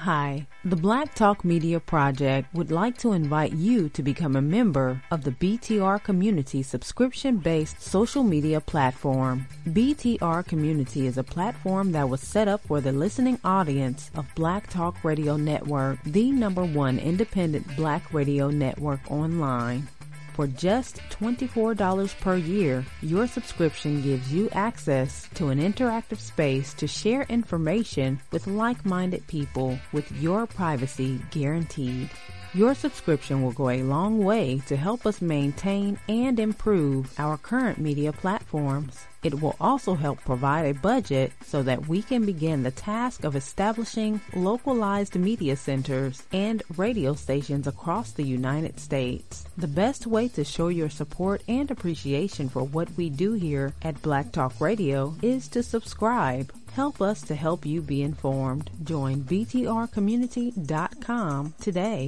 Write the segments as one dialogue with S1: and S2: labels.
S1: Hi, the Black Talk Media Project would like to invite you to become a member of the BTR Community subscription-based social media platform. BTR Community is a platform that was set up for the listening audience of Black Talk Radio Network, the #1 independent Black radio network online. For just $24 per year, your subscription gives you access to an interactive space to share information with like-minded people with your privacy guaranteed. Your subscription will go a long way to help us maintain and improve our current media platforms. It will also help provide a budget so that we can begin the task of establishing localized media centers and radio stations across the United States. The best way to show your support and appreciation for what we do here at Black Talk Radio is to subscribe. Help us to help you be informed. Join btrcommunity.com today.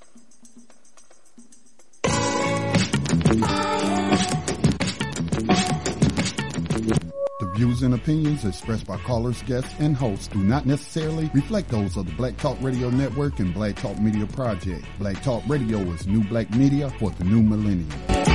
S2: The views and opinions expressed by callers, guests, and hosts do not necessarily reflect those of the Black Talk Radio Network and Black Talk Media Project. Black Talk Radio is new black media for the new millennium.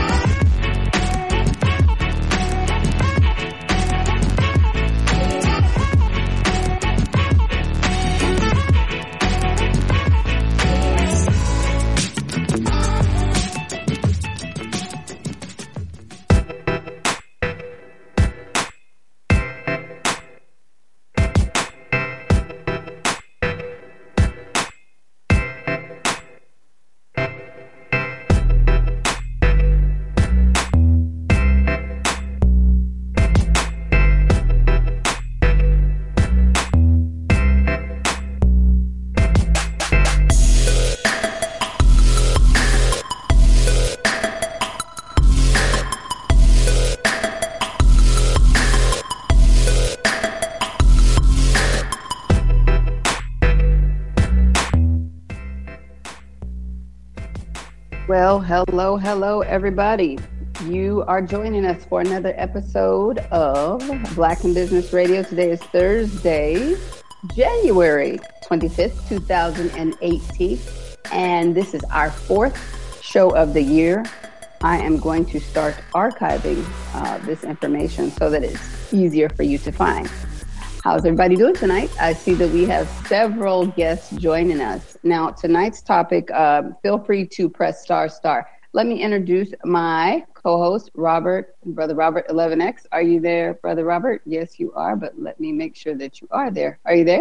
S3: Well, hello, everybody. You are joining us for another episode of Black in Business Radio. Today is Thursday, January 25th, 2018, and this is our fourth show of the year. I am going to start archiving this information so that it's easier for you to find. How's everybody doing tonight? I see that we have several guests joining us. Now, tonight's topic, feel free to press ***. Let me introduce my co-host, Robert, Brother Robert 11X. Are you there, Brother Robert? Yes, you are, but let me make sure that you are there. Are you there?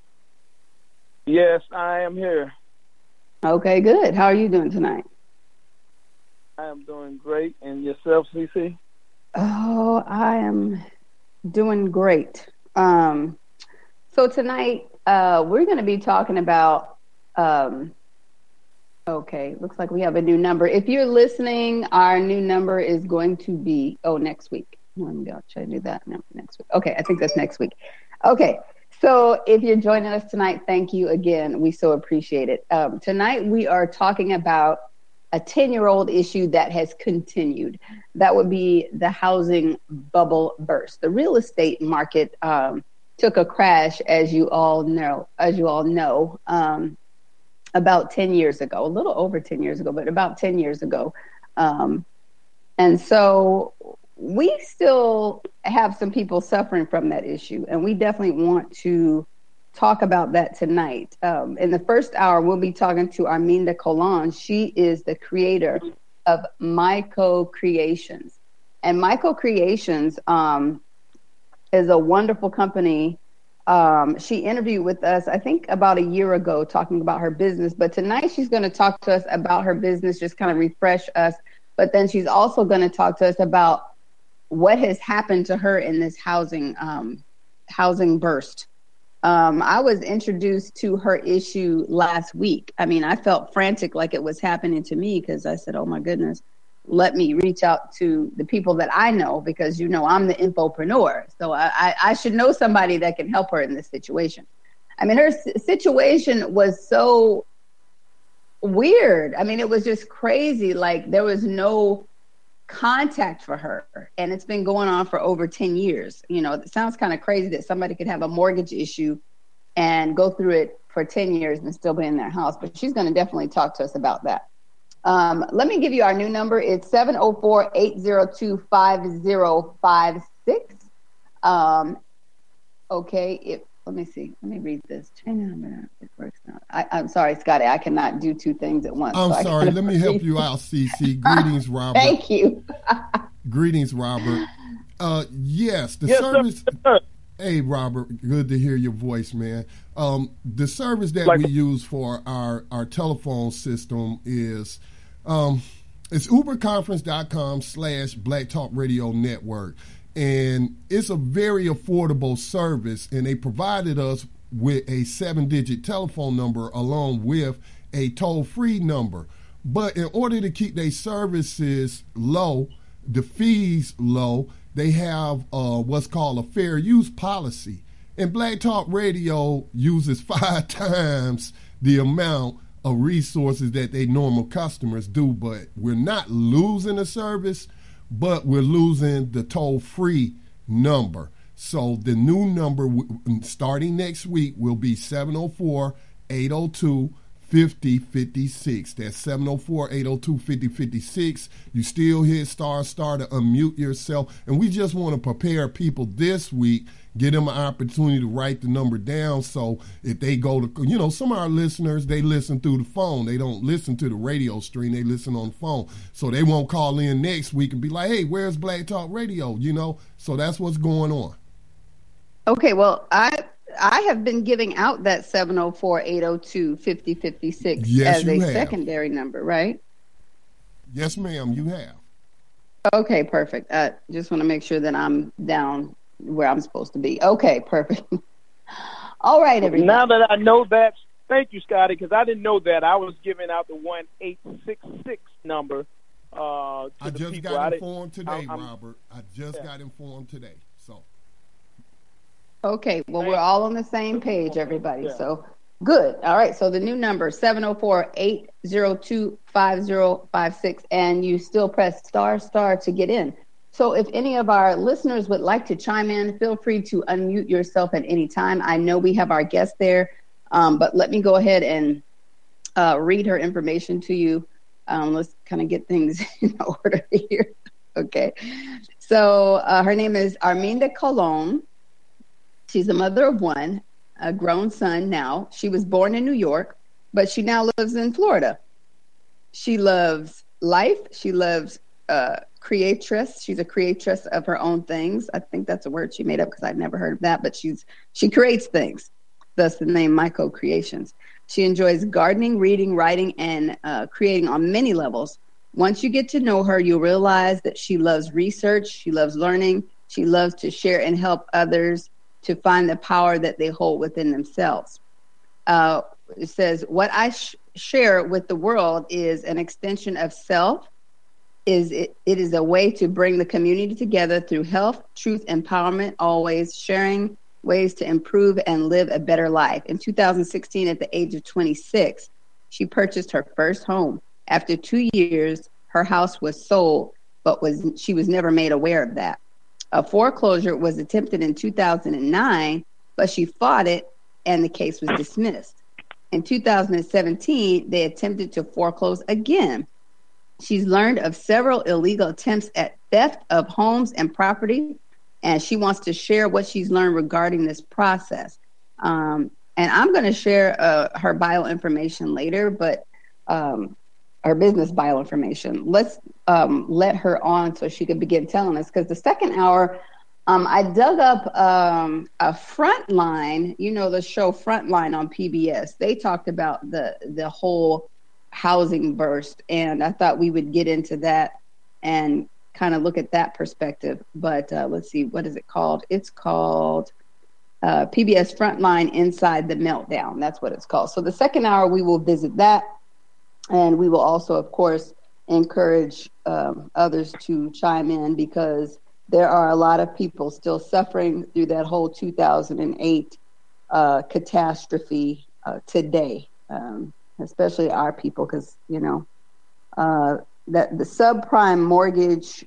S4: Yes, I am here.
S3: Okay, good. How are you doing tonight?
S4: I am doing great. And yourself, CC?
S3: Oh, I am doing great. So tonight, we're going to be talking about, okay, looks like we have a new number. If you're listening, our new number is going to be, next week. Maybe I'll try to do that next week. Okay, I think that's next week. Okay, so if you're joining us tonight, thank you again. We so appreciate it. Tonight, we are talking about a 10-year-old issue that has continued. That would be the housing bubble burst. The real estate market took a crash, as you all know, about 10 years ago, a little over 10 years ago, but about 10 years ago. And so we still have some people suffering from that issue, and we definitely want to talk about that tonight. In the first hour, we'll be talking to Arminda Colon. She is the creator of Myco Creations. And Myco Creations is a wonderful company. She interviewed with us, I think, about a year ago, talking about her business. But tonight she's going to talk to us about her business, just kind of refresh us. But then she's also going to talk to us about what has happened to her in this housing burst. I was introduced to her issue last week. I mean, I felt frantic like it was happening to me because I said, oh, my goodness, let me reach out to the people that I know because, I'm the infopreneur. So I should know somebody that can help her in this situation. I mean, her situation was so weird. I mean, it was just crazy. Like there was no contact for her. And it's been going on for over 10 years. It sounds kind of crazy that somebody could have a mortgage issue and go through it for 10 years and still be in their house, but she's going to definitely talk to us about that. Let me give you our new number. It's 704-802-5056. Okay, let me see. Let me read this. It works now. I'm sorry, Scotty. I cannot do two things at once.
S2: I'm sorry. Let me help you out, CC. Greetings, Robert.
S3: Thank you.
S2: Greetings, Robert. Yes, the
S4: Yes,
S2: service.
S4: sir.
S2: Hey, Robert. Good to hear your voice, man. The service that we use for our telephone system is it's uberconference.com/Black Talk Radio Network. And it's a very affordable service, and they provided us with a 7-digit telephone number along with a toll-free number. But in order to keep their services low, the fees low, they have what's called a fair use policy. And Black Talk Radio uses 5 times the amount of resources that they normal customers do. But we're not losing a service, but we're losing the toll-free number. So the new number starting next week will be 704-802-5056. That's 704-802-5056. You still hit star to unmute yourself. And we just want to prepare people this week, give them an opportunity to write the number down. So if they go to, some of our listeners, they listen through the phone. They don't listen to the radio stream. They listen on the phone. So they won't call in next week and be like, hey, where's Black Talk Radio? So that's what's going on.
S3: Okay, well, I have been giving out that 704-802-5056 as a secondary number, right?
S2: Yes, ma'am, you have.
S3: Okay, perfect. I just want to make sure that I'm down where I'm supposed to be. Okay, perfect. All right, everybody.
S4: Now that I know that, thank you, Scotty, because I didn't know that. I was giving out the 1-866 number to
S2: I
S4: the
S2: just
S4: people.
S2: got informed today, Robert. I just got informed today. So.
S3: Okay, well, we're all on the same page, everybody. Yeah. So, good. All right, so the new number, 704-802-5056, and you still press star to get in. So if any of our listeners would like to chime in, feel free to unmute yourself at any time. I know we have our guest there, but let me go ahead and read her information to you. Let's kind of get things in order here. Okay, so her name is Arminda Colon. She's a mother of one, a grown son now. She was born in New York, but she now lives in Florida. She loves life. She loves creatress. She's a creatress of her own things. I think that's a word she made up because I've never heard of that, but she creates things. Thus the name Myco Creations. She enjoys gardening, reading, writing, and creating on many levels. Once you get to know her, you'll realize that she loves research. She loves learning. She loves to share and help others to find the power that they hold within themselves. It says, what I share with the world is an extension of self. It is a way to bring the community together through health, truth, empowerment, always sharing ways to improve and live a better life. In 2016, at the age of 26, she purchased her first home. After 2 years, her house was sold, but she was never made aware of that. A foreclosure was attempted in 2009, but she fought it and the case was dismissed. In 2017, they attempted to foreclose again. She's learned of several illegal attempts at theft of homes and property, and she wants to share what she's learned regarding this process. And I'm going to share her bio information later, but her business bio information. Let's let her on so she can begin telling us, because the second hour, I dug up a Frontline, the show Frontline on PBS. They talked about the whole housing burst, and I thought we would get into that and kind of look at that perspective. But let's see, what is it called? It's called PBS Frontline Inside the Meltdown. That's what it's called. So the second hour, we will visit that. And we will also, of course, encourage others to chime in, because there are a lot of people still suffering through that whole 2008 catastrophe today, especially our people, because, that the subprime mortgage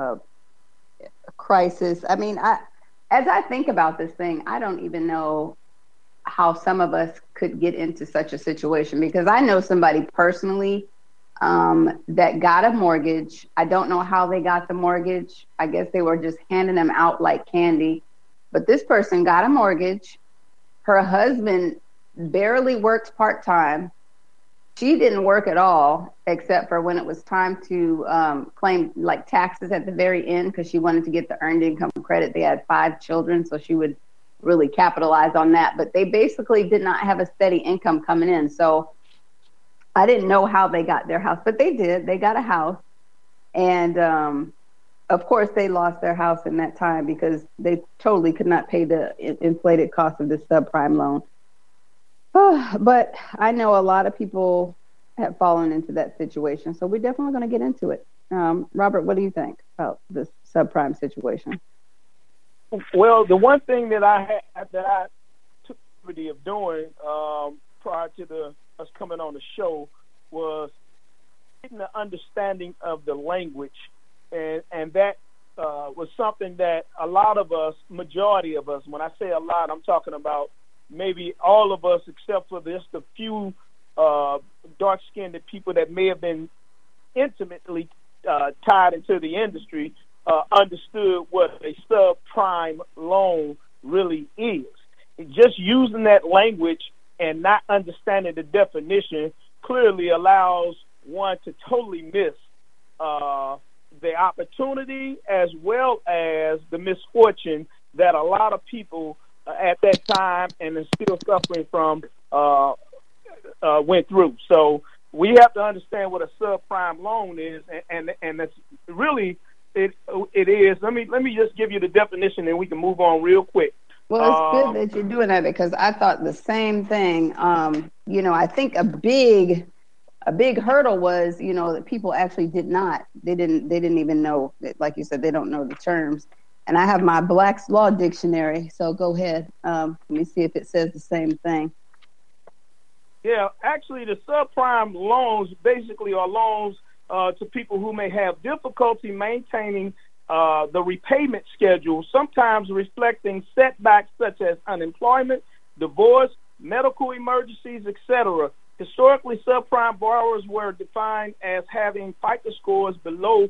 S3: crisis. I mean, as I think about this thing, I don't even know how some of us could get into such a situation, because I know somebody personally that got a mortgage. I don't know how they got the mortgage. I guess they were just handing them out like candy. But this person got a mortgage. Her husband barely works part-time. She didn't work at all, except for when it was time to claim like taxes at the very end, because she wanted to get the earned income credit. They had 5 children, so she would really capitalize on that. But they basically did not have a steady income coming in. So I didn't know how they got their house, but they did. They got a house. And of course, they lost their house in that time because they totally could not pay the inflated cost of the subprime loan. But I know a lot of people have fallen into that situation, so we're definitely going to get into it. Robert, what do you think about this subprime situation?
S4: Well, the one thing that I took the liberty of doing prior to us coming on the show was getting the understanding of the language, and that was something that a lot of us, majority of us, when I say a lot, I'm talking about maybe all of us except for just a few dark-skinned people that may have been intimately tied into the industry, understood what a subprime loan really is. Just using that language and not understanding the definition clearly allows one to totally miss the opportunity as well as the misfortune that a lot of people at that time and is still suffering from went through. So we have to understand what a subprime loan is, and that's really it is. Let me just give you the definition, and we can move on real quick.
S3: Well, it's good that you're doing that, because I thought the same thing. I think a big hurdle was, that people actually they didn't even know, like you said, they don't know the terms. And I have my Black's Law Dictionary, so go ahead. Let me see if it says the same thing.
S4: Yeah, actually, the subprime loans basically are loans to people who may have difficulty maintaining the repayment schedule, sometimes reflecting setbacks such as unemployment, divorce, medical emergencies, etc. Historically, subprime borrowers were defined as having FICO scores below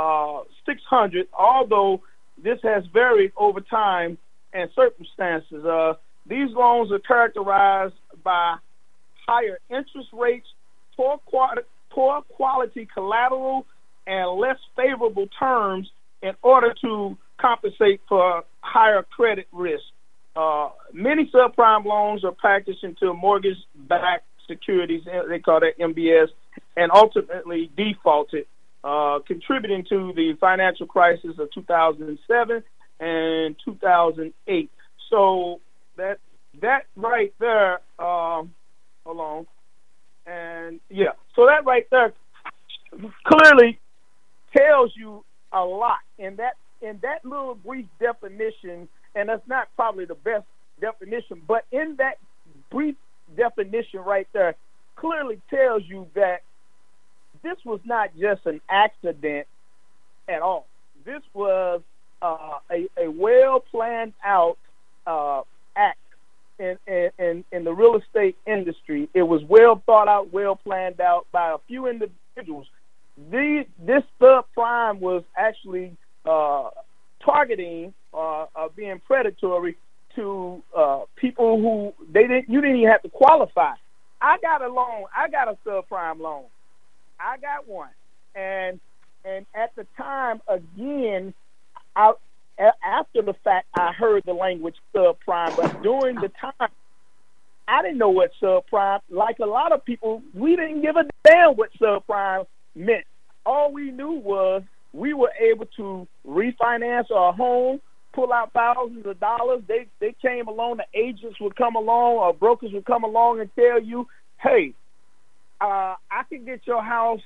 S4: 600, although this has varied over time and circumstances. These loans are characterized by higher interest rates, poor quality collateral, and less favorable terms in order to compensate for higher credit risk. Many subprime loans are packaged into mortgage-backed securities, they call that MBS, and ultimately defaulted, contributing to the financial crisis of 2007 and 2008. So that right there, hold on, and yeah, so that right there clearly tells you a lot. In that little brief definition, and that's not probably the best definition, but in that brief definition right there clearly tells you that this was not just an accident at all. This was a well planned out act in the real estate industry. It was well thought out, well planned out by a few individuals. This subprime was actually targeting being predatory to people who you didn't even have to qualify. I got a loan. I got a subprime loan. I got one, and at the time, again, after the fact, I heard the language subprime, but during the time, I didn't know what subprime. Like a lot of people, we didn't give a damn what subprime meant. All we knew was we were able to refinance our home, pull out thousands of dollars. They came along, the agents would come along, or brokers would come along and tell you, hey, I can get your house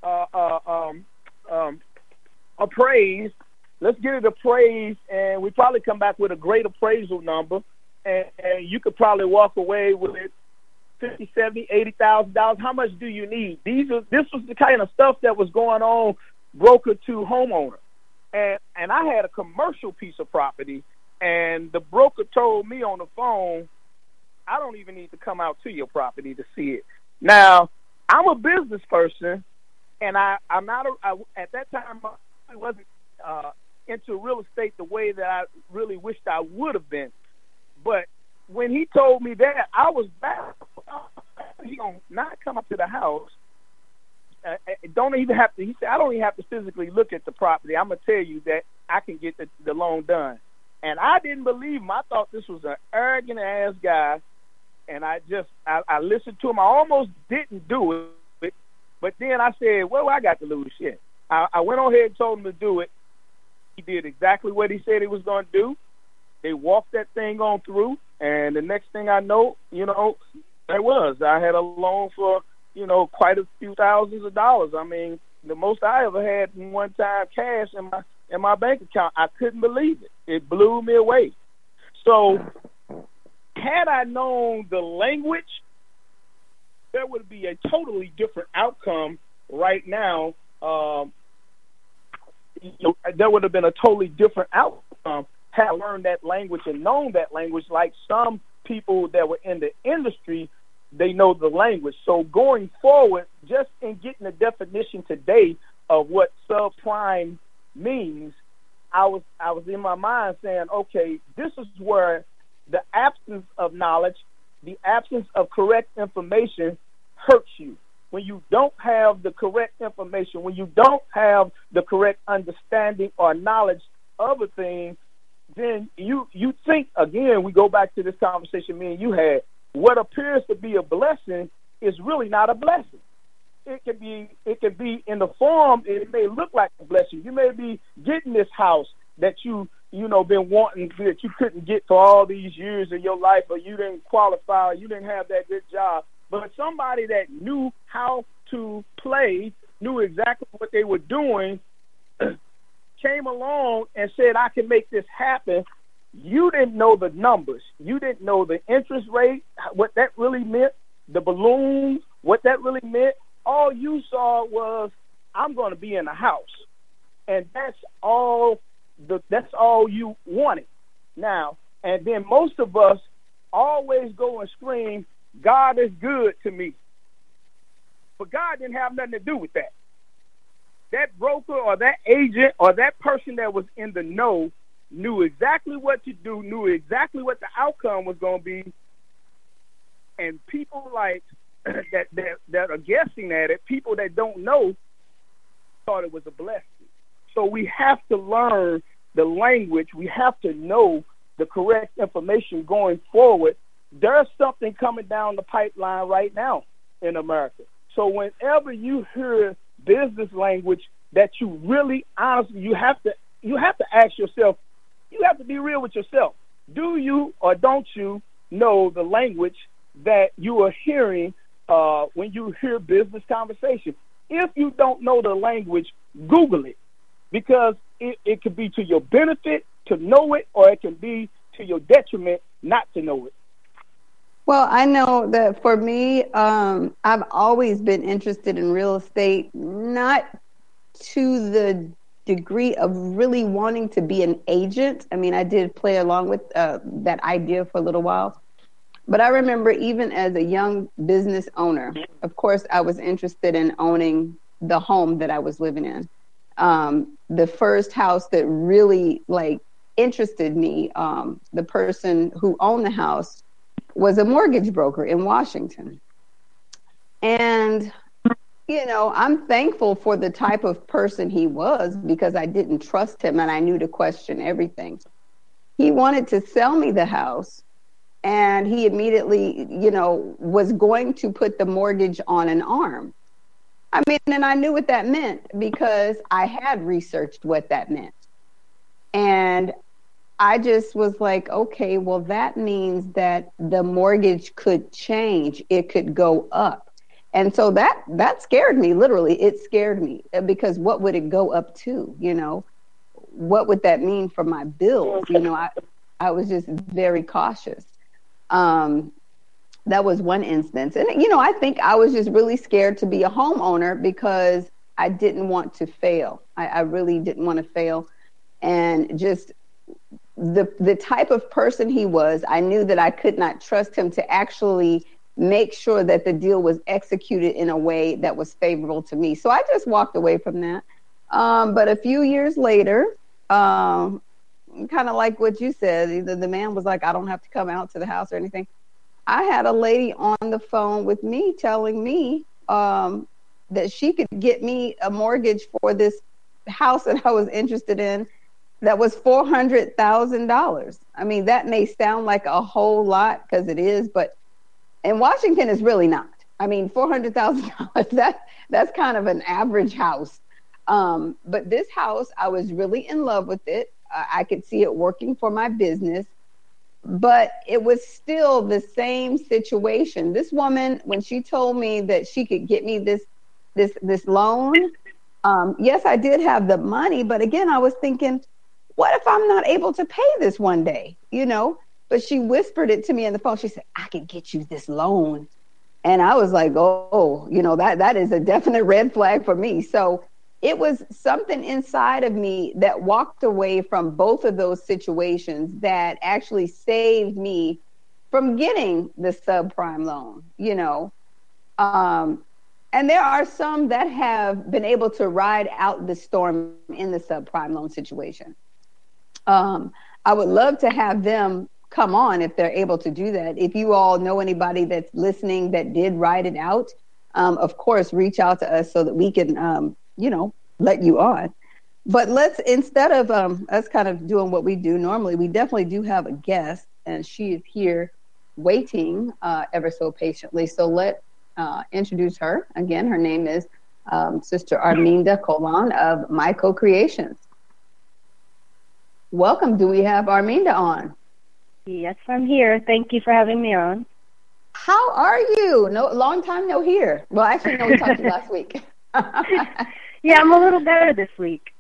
S4: appraised. Let's get it appraised, and we probably come back with a great appraisal number, and you could probably walk away with $50,000, $70,000, $80,000. How much do you need? This was the kind of stuff that was going on, broker to homeowner. And I had a commercial piece of property, and the broker told me on the phone, I don't even need to come out to your property to see it. Now, I'm a business person, and I'm not at that time I wasn't into real estate the way that I really wished I would have been. But when he told me that, I was baffled. He gonna not come up to the house. Don't even have to. He said, I don't even have to physically look at the property. I'm gonna tell you that I can get the loan done. And I didn't believe him. I thought this was an arrogant ass guy. And I listened to him. I almost didn't do it, but then I said, well, I got to lose shit. I went on ahead and told him to do it. He did exactly what he said he was going to do. They walked that thing on through, and the next thing I know, I had a loan for, quite a few thousands of dollars. I mean, the most I ever had in one time cash in my bank account. I couldn't believe it. It blew me away. So had I known the language, there would be a totally different outcome right now. There would have been a totally different outcome had I learned that language and known that language. Like some people that were in the industry, they know the language. So going forward, just in getting the definition today of what subprime means, I was in my mind saying, okay, this is where the absence of knowledge, the absence of correct information hurts you. When you don't have the correct information, when you don't have the correct understanding or knowledge of a thing, then you think, again, we go back to this conversation me and you had, what appears to be a blessing is really not a blessing. It can be in the form, it may look like a blessing. You may be getting this house that been wanting, that you couldn't get for all these years of your life, or you didn't qualify, or you didn't have that good job. But somebody that knew how to play, knew exactly what they were doing, came along and said, I can make this happen. You didn't know the numbers. You didn't know the interest rate, what that really meant, the balloons, what that really meant. All you saw was, I'm going to be in a house. And that's all you wanted. Now, and then most of us always go and scream, God is good to me. But God didn't have nothing to do with that. That broker or that agent or that person that was in the know knew exactly what to do, knew exactly what the outcome was going to be. And people like that are guessing at it, people that don't know, thought it was a blessing. So we have to learn the language. We have to know the correct information going forward. There's something coming down the pipeline right now in America. So whenever you hear business language that you really honestly, you have to ask yourself, you have to be real with yourself. Do you or don't you know the language that you are hearing when you hear business conversation? If you don't know the language, Google it, because it could be to your benefit to know it, or it can be to your detriment not to know it.
S3: Well, I know that for me, I've always been interested in real estate, not to the degree of really wanting to be an agent. I mean, I did play along with that idea for a little while. But I remember even as a young business owner, of course, I was interested in owning the home that I was living in. The first house that really interested me, the person who owned the house was a mortgage broker in Washington. And, I'm thankful for the type of person he was, because I didn't trust him and I knew to question everything. He wanted to sell me the house, and he immediately, was going to put the mortgage on an ARM. I mean, and I knew what that meant because I had researched what that meant. And I just was like, okay, well, that means that the mortgage could change. It could go up. And so that scared me, literally. It scared me, because what would it go up to? What would that mean for my bills? I was just very cautious. That was one instance. And, I think I was just really scared to be a homeowner because I didn't want to fail. I really didn't want to fail. And just the type of person he was, I knew that I could not trust him to actually make sure that the deal was executed in a way that was favorable to me. So I just walked away from that. But a few years later, kind of like what you said, either the man was like, I don't have to come out to the house or anything. I had a lady on the phone with me telling me that she could get me a mortgage for this house that I was interested in that was $400,000. I mean, that may sound like a whole lot because it is, but in Washington, it's really not. I mean, $400,000, that's kind of an average house. But this house, I was really in love with it. I could see it working for my business, but it was still the same situation. This woman, when she told me that she could get me this loan, yes, I did have the money, but again, I was thinking, what if I'm not able to pay this one day, you know? But she whispered it to me on the phone. She said, I can get you this loan. And I was like, oh, you know, that is a definite red flag for me. So it was something inside of me that walked away from both of those situations that actually saved me from getting the subprime loan, you know. And there are some that have been able to ride out the storm in the subprime loan situation. I would love to have them come on if they're able to do that. If you all know anybody that's listening that did ride it out, of course, reach out to us so that we can, you know, let you on. But let's, instead of us kind of doing what we do normally, we definitely do have a guest, and she is here waiting ever so patiently. So let introduce her. Again, her name is Sister Arminda Colon of My Co-Creations. Welcome. Do we have Arminda on?
S5: Yes, I'm here. Thank you for having me on.
S3: How are you? No, long time no hear. Well, actually, no, we talked to you last week.
S5: Yeah, I'm a little better this week.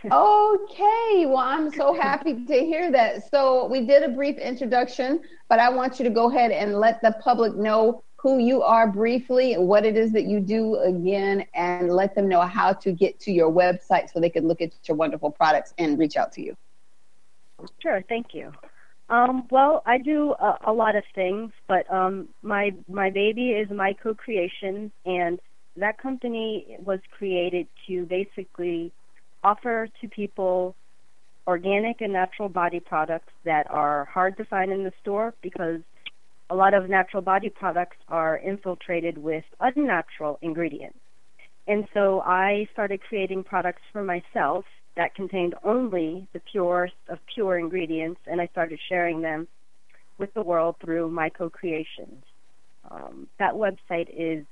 S3: Okay. Well, I'm so happy to hear that. So we did a brief introduction, but I want you to go ahead and let the public know who you are briefly, what it is that you do again, and let them know how to get to your website so they can look at your wonderful products and reach out to you.
S5: Sure. Thank you. Well, I do a lot of things, but my baby is My Co-Creations, and that company was created to basically offer to people organic and natural body products that are hard to find in the store, because a lot of natural body products are infiltrated with unnatural ingredients. And so I started creating products for myself that contained only the purest of pure ingredients, and I started sharing them with the world through My Co-Creations. That website is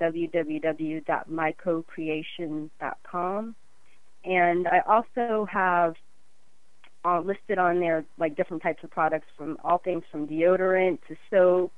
S5: www.mycocreations.com, and I also have listed on there like different types of products, from all things from deodorant to soap,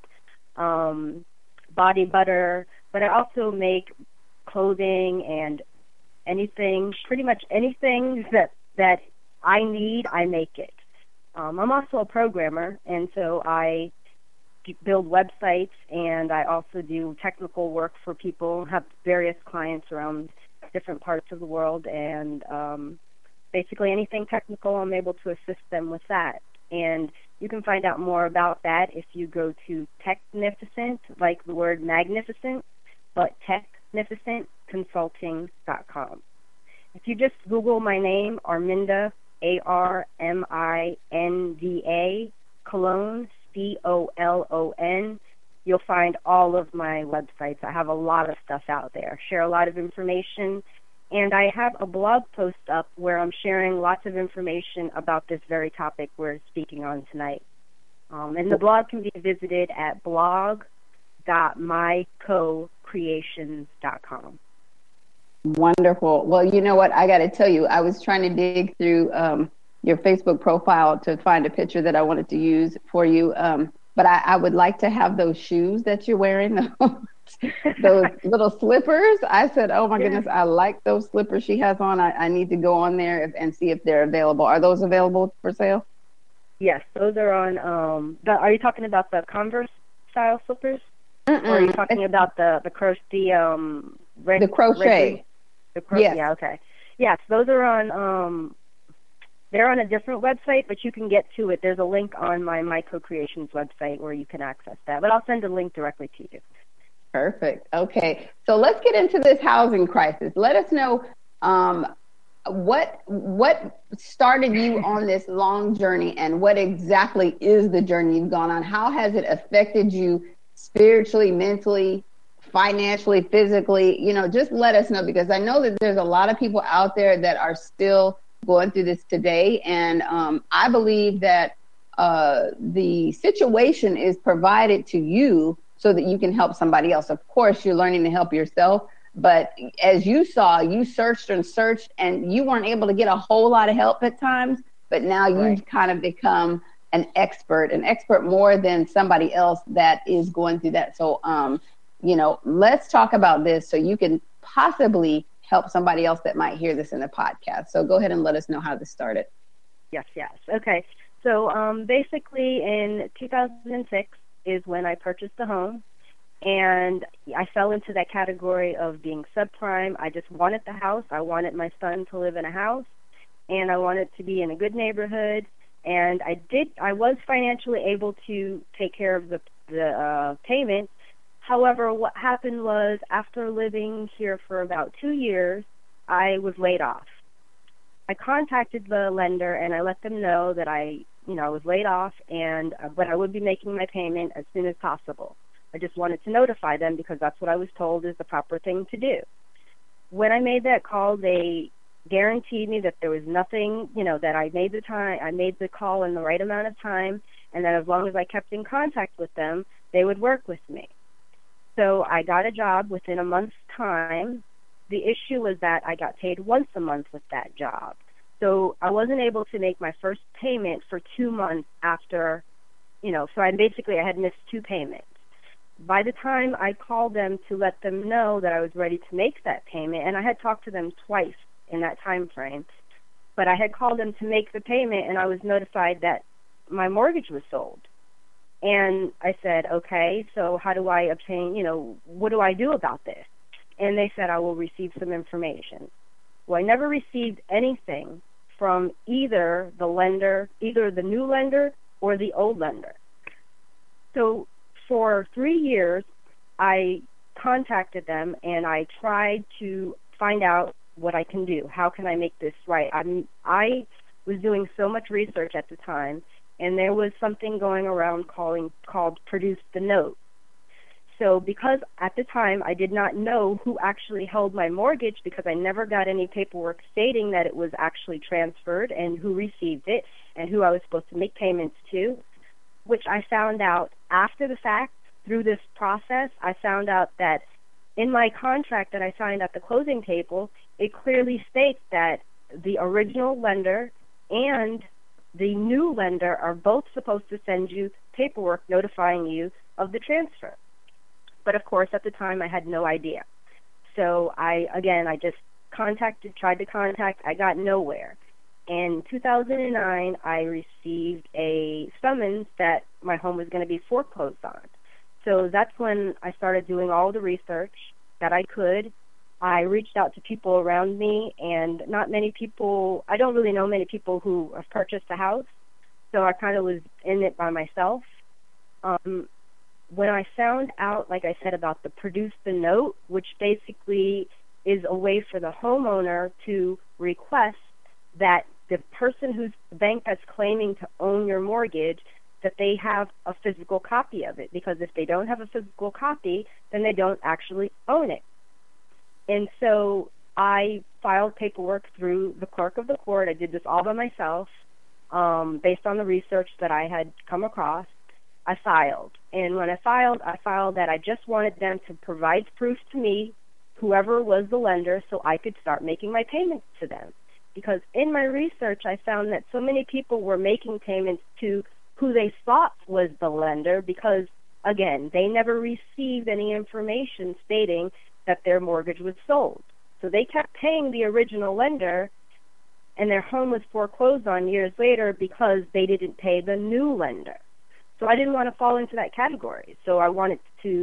S5: body butter, but I also make clothing and anything, pretty much anything that I need, I make it. I'm also a programmer, and so I build websites, and I also do technical work for people, have various clients around different parts of the world, and basically anything technical, I'm able to assist them with that. And you can find out more about that if you go to Technificent, like the word magnificent, but technificentconsulting.com. If you just Google my name, Arminda, Arminda, Colon, Colon, you'll find all of my websites. I have a lot of stuff out there, share a lot of information, and I have a blog post up where I'm sharing lots of information about this very topic we're speaking on tonight. And the blog can be visited at blog.mycocreations.com.
S3: Wonderful. Well, you know what? I got to tell you, I was trying to dig through your Facebook profile to find a picture that I wanted to use for you. But I would like to have those shoes that you're wearing, those little slippers. I said, oh, my goodness, I like those slippers she has on. I need to go on there and see if they're available. Are those available for sale?
S5: Yes, those are on. Are you talking about the Converse style slippers? Or are you talking about the crochet?
S3: The crochet.
S5: Yes. Yeah, okay. Yes, those are on They're on a different website, but you can get to it. There's a link on my Co-Creations website where you can access that. But I'll send a link directly to you.
S3: Perfect. Okay. So let's get into this housing crisis. Let us know what started you on this long journey, and what exactly is the journey you've gone on? How has it affected you spiritually, mentally, financially, physically? Just let us know, because I know that there's a lot of people out there that are still going through this today. And I believe that the situation is provided to you so that you can help somebody else. Of course, you're learning to help yourself. But as you saw, you searched and searched, and you weren't able to get a whole lot of help at times. But now you've kind of become an expert more than somebody else that is going through that. So, let's talk about this so you can possibly help somebody else that might hear this in the podcast. So go ahead and let us know how this started.
S5: Yes. Okay. So basically in 2006 is when I purchased a home, and I fell into that category of being subprime. I just wanted the house. I wanted my son to live in a house, and I wanted to be in a good neighborhood. And I was financially able to take care of the payment. However, what happened was, after living here for about 2 years, I was laid off. I contacted the lender and I let them know that I was laid off, but I would be making my payment as soon as possible. I just wanted to notify them because that's what I was told is the proper thing to do. When I made that call, they guaranteed me that there was nothing, that I made the call in the right amount of time, and that as long as I kept in contact with them, they would work with me. So I got a job within a month's time. The issue was that I got paid once a month with that job. So I wasn't able to make my first payment for 2 months after, so I had missed 2 payments. By the time I called them to let them know that I was ready to make that payment, and I had talked to them twice in that time frame, but I had called them to make the payment, and I was notified that my mortgage was sold. And I said, okay, so how do I obtain, what do I do about this? And they said, I will receive some information. Well, I never received anything from either the new lender or the old lender. So for 3 years, I contacted them and I tried to find out what I can do. How can I make this right? I was doing so much research at the time, and there was something going around called Produce the Note. So because at the time I did not know who actually held my mortgage, because I never got any paperwork stating that it was actually transferred and who received it and who I was supposed to make payments to, which I found out after the fact through this process. I found out that in my contract that I signed at the closing table, it clearly states that the original lender and the new lender are both supposed to send you paperwork notifying you of the transfer. But of course, at the time, I had no idea. So I just tried to contact, I got nowhere. In 2009, I received a summons that my home was going to be foreclosed on. So that's when I started doing all the research that I could. I reached out to people around me, and not many people, I don't really know many people who have purchased a house, so I kind of was in it by myself. When I found out, like I said, about the Produce the Note, which basically is a way for the homeowner to request that the person the bank that's claiming to own your mortgage, that they have a physical copy of it, because if they don't have a physical copy, then they don't actually own it. And so I filed paperwork through the clerk of the court. I did this all by myself, based on the research that I had come across. I filed. And when I filed that I just wanted them to provide proof to me, whoever was the lender, so I could start making my payments to them. Because in my research, I found that so many people were making payments to who they thought was the lender because, again, they never received any information stating that their mortgage was sold. So they kept paying the original lender, and their home was foreclosed on years later because they didn't pay the new lender. So I didn't want to fall into that category. So I wanted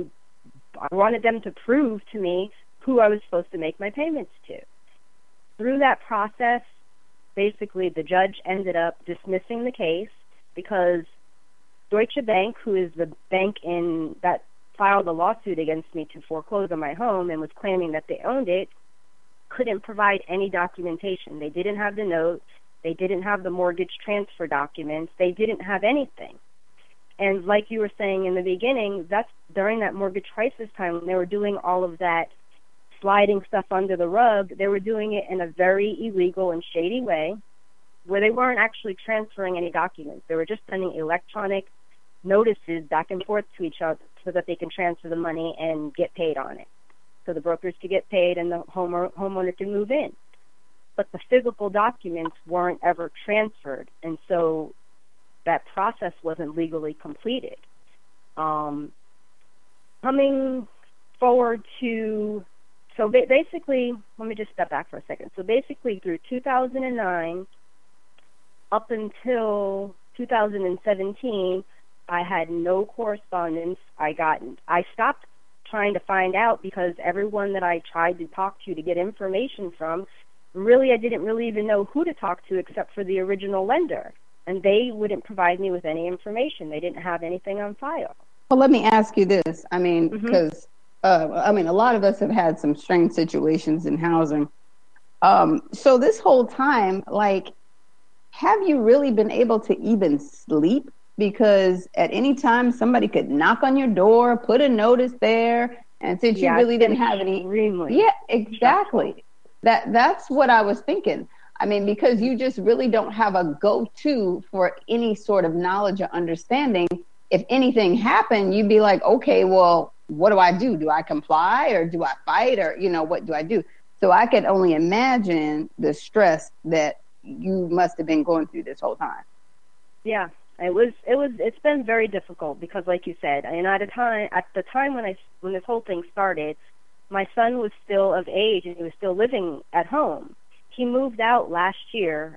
S5: them to prove to me who I was supposed to make my payments to. Through that process, basically the judge ended up dismissing the case because Deutsche Bank, who is the bank that filed a lawsuit against me to foreclose on my home and was claiming that they owned it, couldn't provide any documentation. They didn't have the note. They didn't have the mortgage transfer documents. They didn't have anything. And like you were saying in the beginning, that's during that mortgage crisis time when they were doing all of that sliding stuff under the rug, they were doing it in a very illegal and shady way where they weren't actually transferring any documents. They were just sending electronic notices back and forth to each other so that they can transfer the money and get paid on it. So the brokers could get paid and the homeowner can move in. But the physical documents weren't ever transferred, and so that process wasn't legally completed. Coming forward to, so basically, let me just step back for a second. So basically through 2009 up until 2017, I had no correspondence. I stopped trying to find out because everyone that I tried to talk to get information from, really I didn't really even know who to talk to except for the original lender. And they wouldn't provide me with any information. They didn't have anything on file.
S3: Well, let me ask you this. I mean, because, a lot of us have had some strange situations in housing. So this whole time, like, have you really been able to even sleep? Because at any time somebody could knock on your door, put a notice there, and since you really didn't have any, yeah, exactly. That's what I was thinking. I mean, because you just really don't have a go-to for any sort of knowledge or understanding. If anything happened, you'd be like, okay, well, what do I do? Do I comply or do I fight or, what do I do? So I could only imagine the stress that you must have been going through this whole time.
S5: Yeah. It's been very difficult because, like you said, and at the time when this whole thing started, my son was still of age and he was still living at home. He moved out last year,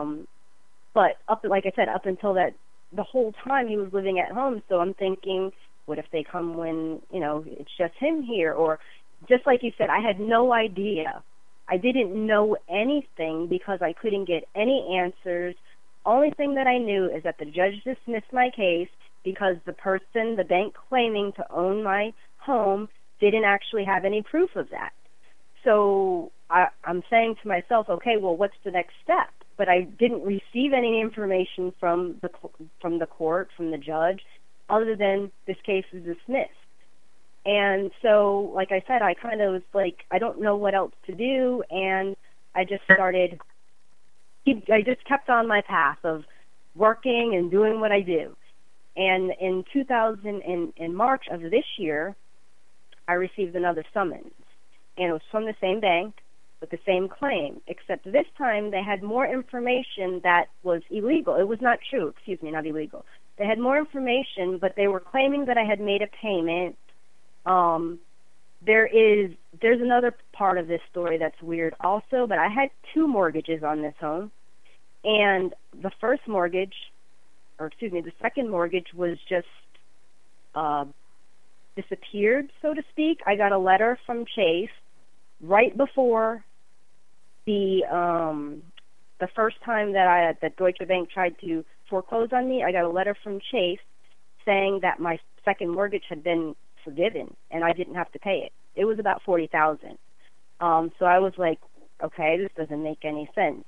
S5: but like I said, up until that, the whole time he was living at home. So I'm thinking, what if they come when it's just him here? Or just like you said, I had no idea. I didn't know anything because I couldn't get any answers. Only thing that I knew is that the judge dismissed my case because the bank claiming to own my home didn't actually have any proof of that. So I'm saying to myself, okay, well, what's the next step? But I didn't receive any information from the court, from the judge, other than this case is dismissed. And so, like I said, I kind of was like, I don't know what else to do, and I just kept on my path of working and doing what I do. And in March of this year, I received another summons. And it was from the same bank with the same claim, except this time they had more information that was illegal. It was not true, not illegal. They had more information, but they were claiming that I had made a payment. There's another part of this story that's weird also, but I had 2 mortgages on this home. And the second mortgage was just disappeared, so to speak. I got a letter from Chase right before the first time that Deutsche Bank tried to foreclose on me. I got a letter from Chase saying that my second mortgage had been forgiven and I didn't have to pay it. It was about $40,000. So I was like, okay, this doesn't make any sense.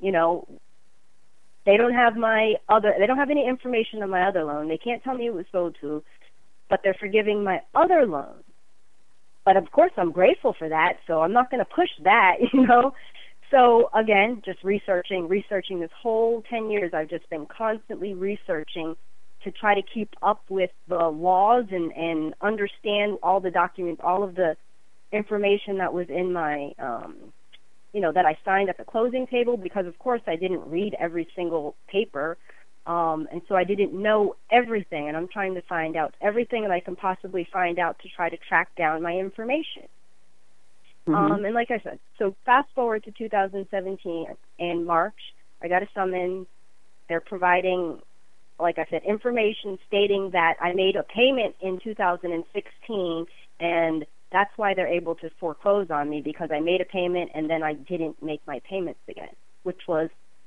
S5: They don't have any information on my other loan. They can't tell me who it was sold to, but they're forgiving my other loan. But of course I'm grateful for that, so I'm not going to push that, So again, just researching this whole 10 years, I've just been constantly researching to try to keep up with the laws and understand all the documents, all of the information that was in my, that I signed at the closing table, because of course I didn't read every single paper. And so I didn't know everything, and I'm trying to find out everything that I can possibly find out to try to track down my information. And like I said, so fast forward to 2017, in March, I got a summons. They're providing, like I said, information stating that I made a payment in 2016, and that's why they're able to foreclose on me, because I made a payment and then I didn't make my payments again, which was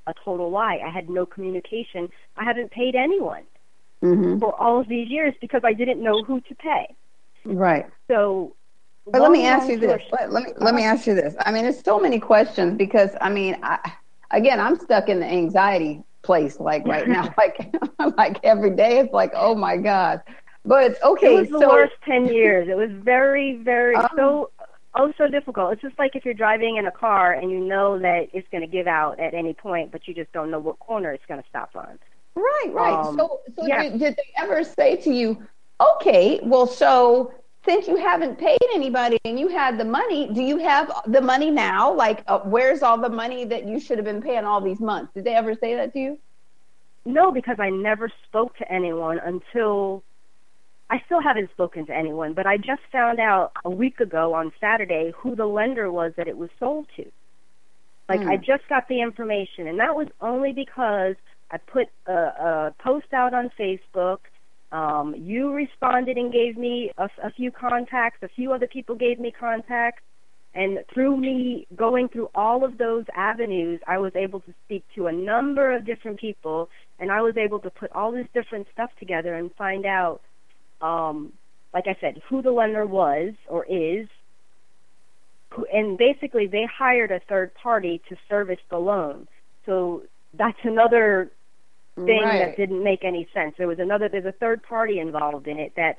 S5: a total lie. I had no communication. I haven't paid anyone for all of these years because I didn't know who to pay.
S3: Right.
S5: So,
S3: but let me ask you this. Let me ask you this. I mean, there's so many questions because, I mean, I'm stuck in the anxiety place, like right now, like every day. It's like, oh my God. But okay.
S5: It was the worst 10 years. It was very, very, so difficult. It's just like if you're driving in a car and you know that it's going to give out at any point, but you just don't know what corner it's going to stop on.
S3: Right. So yeah. Did they ever say to you, okay, well, so since you haven't paid anybody and you had the money, do you have the money now? Like, where's all the money that you should have been paying all these months? Did they ever say that to you?
S5: No, because I never spoke to anyone until, I still haven't spoken to anyone, but I just found out a week ago on Saturday who the lender was that it was sold to. Like, I just got the information, and that was only because I put a post out on Facebook. You responded and gave me a few contacts. A few other people gave me contacts. And through me going through all of those avenues, I was able to speak to a number of different people, and I was able to put all this different stuff together and find out, like I said, who the lender was or is. And basically, they hired a third party to service the loan. So that's another thing that didn't make any sense. There's a third party involved in it that,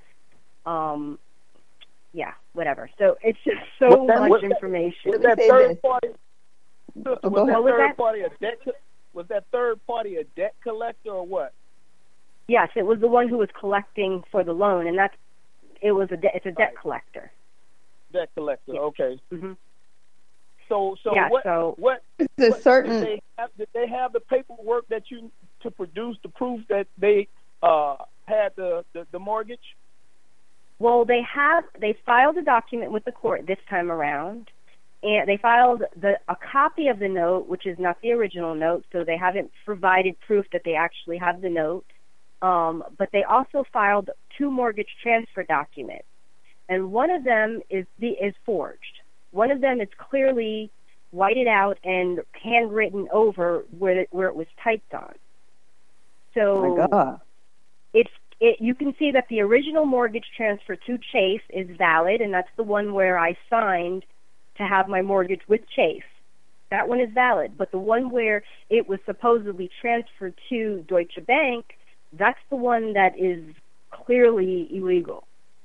S5: whatever. So it's just so much information.
S4: Was that third party? Was that third party a debt collector or what?
S5: Yes, it was the one who was collecting for the loan, and it's a debt collector.
S4: Debt collector,
S5: yeah.
S4: Okay.
S5: Mm-hmm.
S4: So what
S3: did they
S4: have the paperwork that you to produce to prove that they had the mortgage?
S5: Well, they filed a document with the court this time around, and they filed a copy of the note, which is not the original note, so they haven't provided proof that they actually have the note. But they also filed 2 mortgage transfer documents, and one of them is forged. One of them is clearly whited out and handwritten over where it was typed on. So
S3: oh my God.
S5: You can see that the original mortgage transfer to Chase is valid, and that's the one where I signed to have my mortgage with Chase. That one is valid. But the one where it was supposedly transferred to Deutsche Bank, that's the one that is clearly illegal.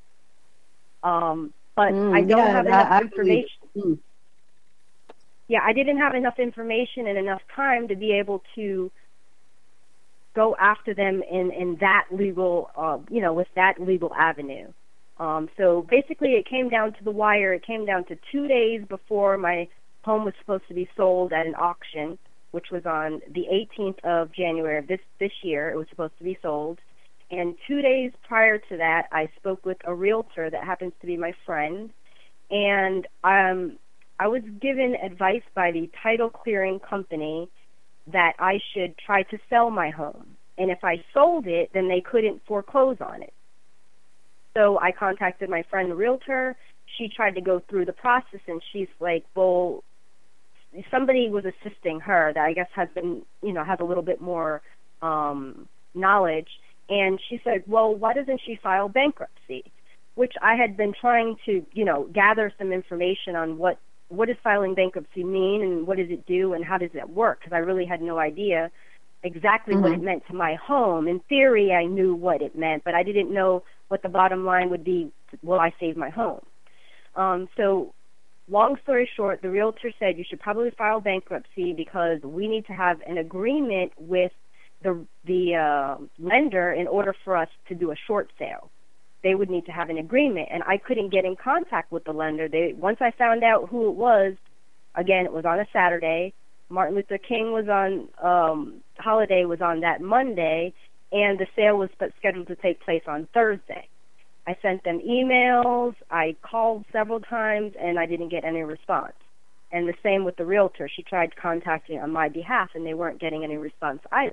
S5: But I don't have enough information. Yeah, I didn't have enough information and enough time to be able to go after them in that legal, with that legal avenue. So basically it came down to the wire. It came down to 2 days before my home was supposed to be sold at an auction, which was on the 18th of January of this year. It was supposed to be sold. And 2 days prior to that, I spoke with a realtor that happens to be my friend. And I was given advice by the title clearing company that I should try to sell my home. And if I sold it, then they couldn't foreclose on it. So I contacted my friend, the realtor. She tried to go through the process, and she's like, well, somebody was assisting her that I guess has a little bit more knowledge. And she said, well, why doesn't she file bankruptcy? Which I had been trying to, gather some information on what does filing bankruptcy mean and what does it do and how does it work, because I really had no idea exactly what it meant to my home. In theory, I knew what it meant, but I didn't know what the bottom line would be. Will I save my home? So long story short, the realtor said you should probably file bankruptcy because we need to have an agreement with the lender in order for us to do a short sale. They would need to have an agreement, and I couldn't get in contact with the lender. Once I found out who it was, again, it was on a Saturday. Martin Luther King was on, holiday was on that Monday, and the sale was scheduled to take place on Thursday. I sent them emails, I called several times, and I didn't get any response. And the same with the realtor. She tried contacting on my behalf, and they weren't getting any response either.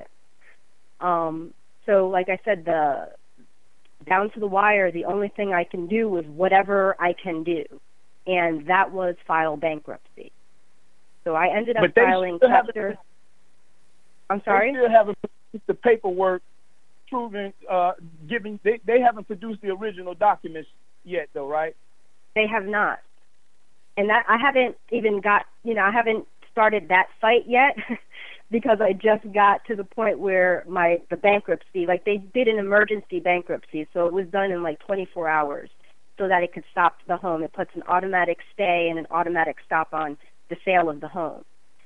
S5: So like I said, down to the wire, the only thing I can do was whatever I can do, and that was file bankruptcy. So I ended up filing chapter. I'm sorry?
S4: They still haven't produced the paperwork proving, they haven't produced the original documents yet, though, right?
S5: They have not. And that I haven't even I haven't started that fight yet because I just got to the point where the bankruptcy, like they did an emergency bankruptcy, so it was done in like 24 hours so that it could stop the home. It puts an automatic stay and an automatic stop on the sale of the home.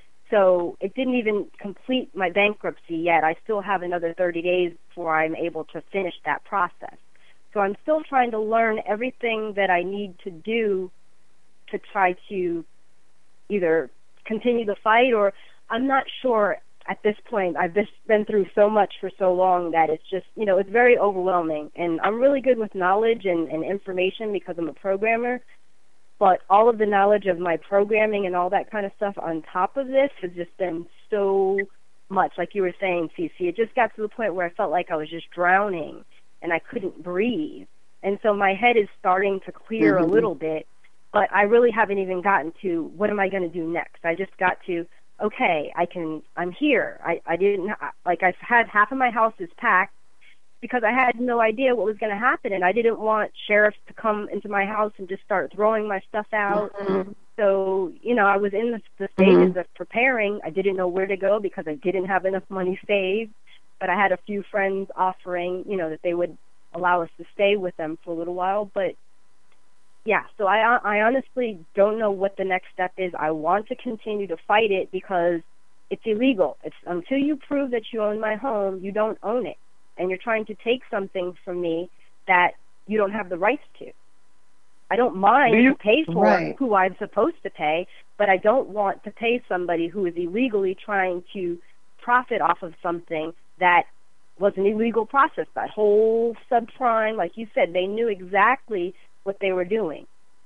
S5: So it didn't even complete my bankruptcy yet. I still have another 30 days before I'm able to finish that process. So I'm still trying to learn everything that I need to do to try to either continue the fight, or I'm not sure at this point. I've just been through so much for so long that it's just, it's very overwhelming. And I'm really good with knowledge and information because I'm a programmer. But all of the knowledge of my programming and all that kind of stuff on top of this has just been so much. Like you were saying, Cece, it just got to the point where I felt like I was just drowning and I couldn't breathe. And so my head is starting to clear a little bit, but I really haven't even gotten to what am I going to do next. I just got to, okay, I'm here. I've had half of my house is packed, because I had no idea what was going to happen, and I didn't want sheriffs to come into my house and just start throwing my stuff out. So, I was in the stages of preparing. I didn't know where to go because I didn't have enough money saved, but I had a few friends offering, that they would allow us to stay with them for a little while. But, yeah, so I honestly don't know what the next step is. I want to continue to fight it because it's illegal. It's until you prove that you own my home, you don't own it. And you're trying to take something from me that you don't have the rights to. I don't mind to pay for who I'm supposed to pay, but I don't want to pay somebody who is illegally trying to profit off of something that was an illegal process. That whole subprime, like you said, they knew exactly what they were doing.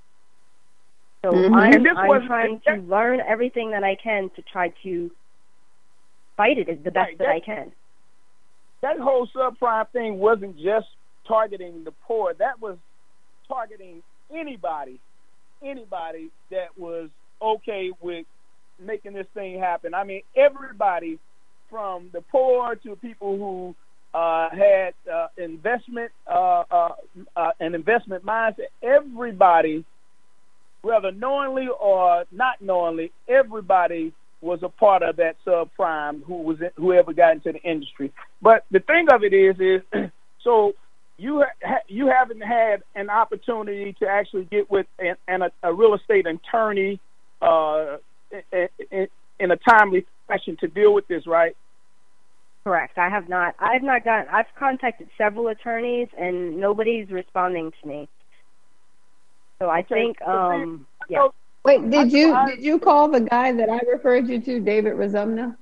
S5: So I'm trying to learn everything that I can to try to fight it as the best that I can.
S4: That whole subprime thing wasn't just targeting the poor. That was targeting anybody that was okay with making this thing happen. I mean, everybody from the poor to people who had an investment mindset. Everybody, whether knowingly or not knowingly, everybody was a part of that subprime whoever got into the industry. But the thing of it is so you haven't had an opportunity to actually get with a real estate attorney in a timely fashion to deal with this, right?
S5: Correct. I have not. I've contacted several attorneys and nobody's responding to me. So I think yeah.
S3: Wait, did you call the guy that I referred you to, David Razumna?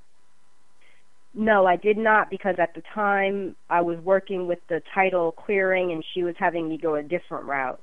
S5: No, I did not, because at the time I was working with the title clearing and she was having me go a different route.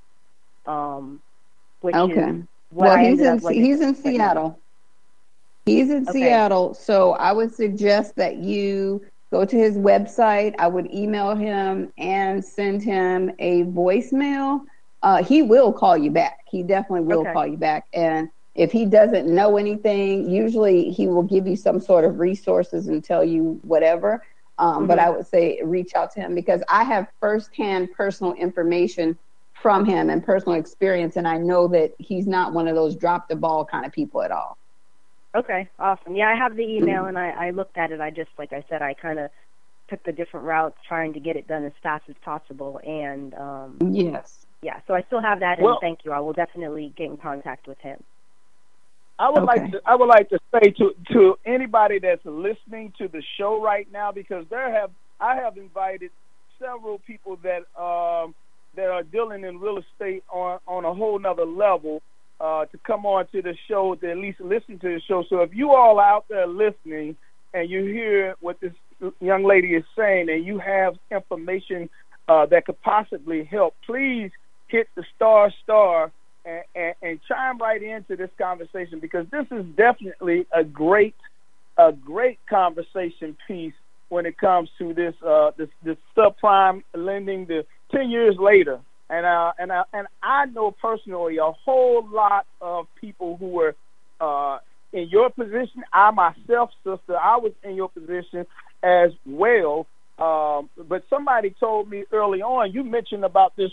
S5: Which is what he's in Seattle.
S3: He's in Seattle, so I would suggest that you go to his website. I would email him and send him a voicemail. He will call you back. He definitely will call you back. And if he doesn't know anything, usually he will give you some sort of resources and tell you whatever. But I would say reach out to him because I have firsthand personal information from him and personal experience. And I know that he's not one of those drop the ball kind of people at all.
S5: Okay, awesome. Yeah, I have the email and I looked at it. I just, like I said, I kind of took the different routes trying to get it done as fast as possible. And
S3: yes.
S5: Yeah, so I still have that, and thank you. I will definitely get in contact with him.
S4: I would like to say to anybody that's listening to the show right now, because I have invited several people that are dealing in real estate on a whole nother level to come on to the show, to at least listen to the show. So if you all are out there listening and you hear what this young lady is saying and you have information that could possibly help, please hit the star and chime right into this conversation, because this is definitely a great conversation piece when it comes to this subprime lending, the 10 years later. And I know personally a whole lot of people who were in your position. I myself, sister, I was in your position as well. But somebody told me early on. You mentioned about this,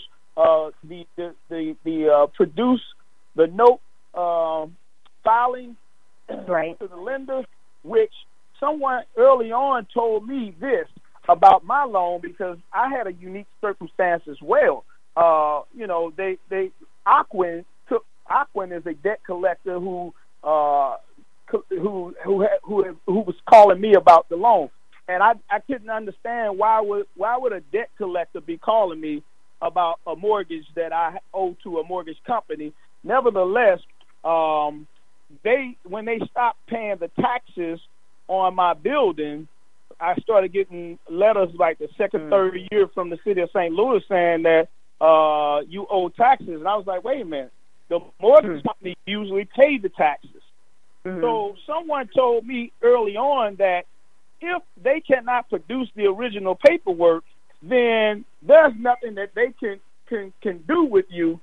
S4: the produce the note filing
S5: right.
S4: to the lender, which someone early on told me this about my loan because I had a unique circumstance as well. Ocwen is a debt collector who was calling me about the loan, and I couldn't understand why would a debt collector be calling me about a mortgage that I owe to a mortgage company. Nevertheless, when they stopped paying the taxes on my building, I started getting letters like the second, third year from the city of St. Louis saying that you owe taxes. And I was like, wait a minute. The mortgage company usually pay the taxes. So someone told me early on that if they cannot produce the original paperwork, then there's nothing that they can do with you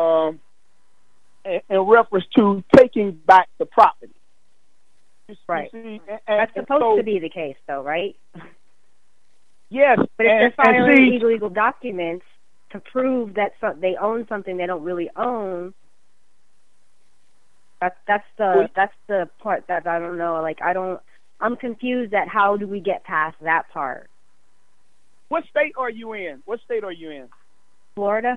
S4: in reference to taking back the property.
S5: Right.
S4: See,
S5: that's supposed to be the case, though, right?
S4: Yes.
S5: But if they're filing illegal documents to prove that they own something they don't really own, that's the part that I don't know. Like, I'm confused at how do we get past that part.
S4: What state are you in?
S5: Florida.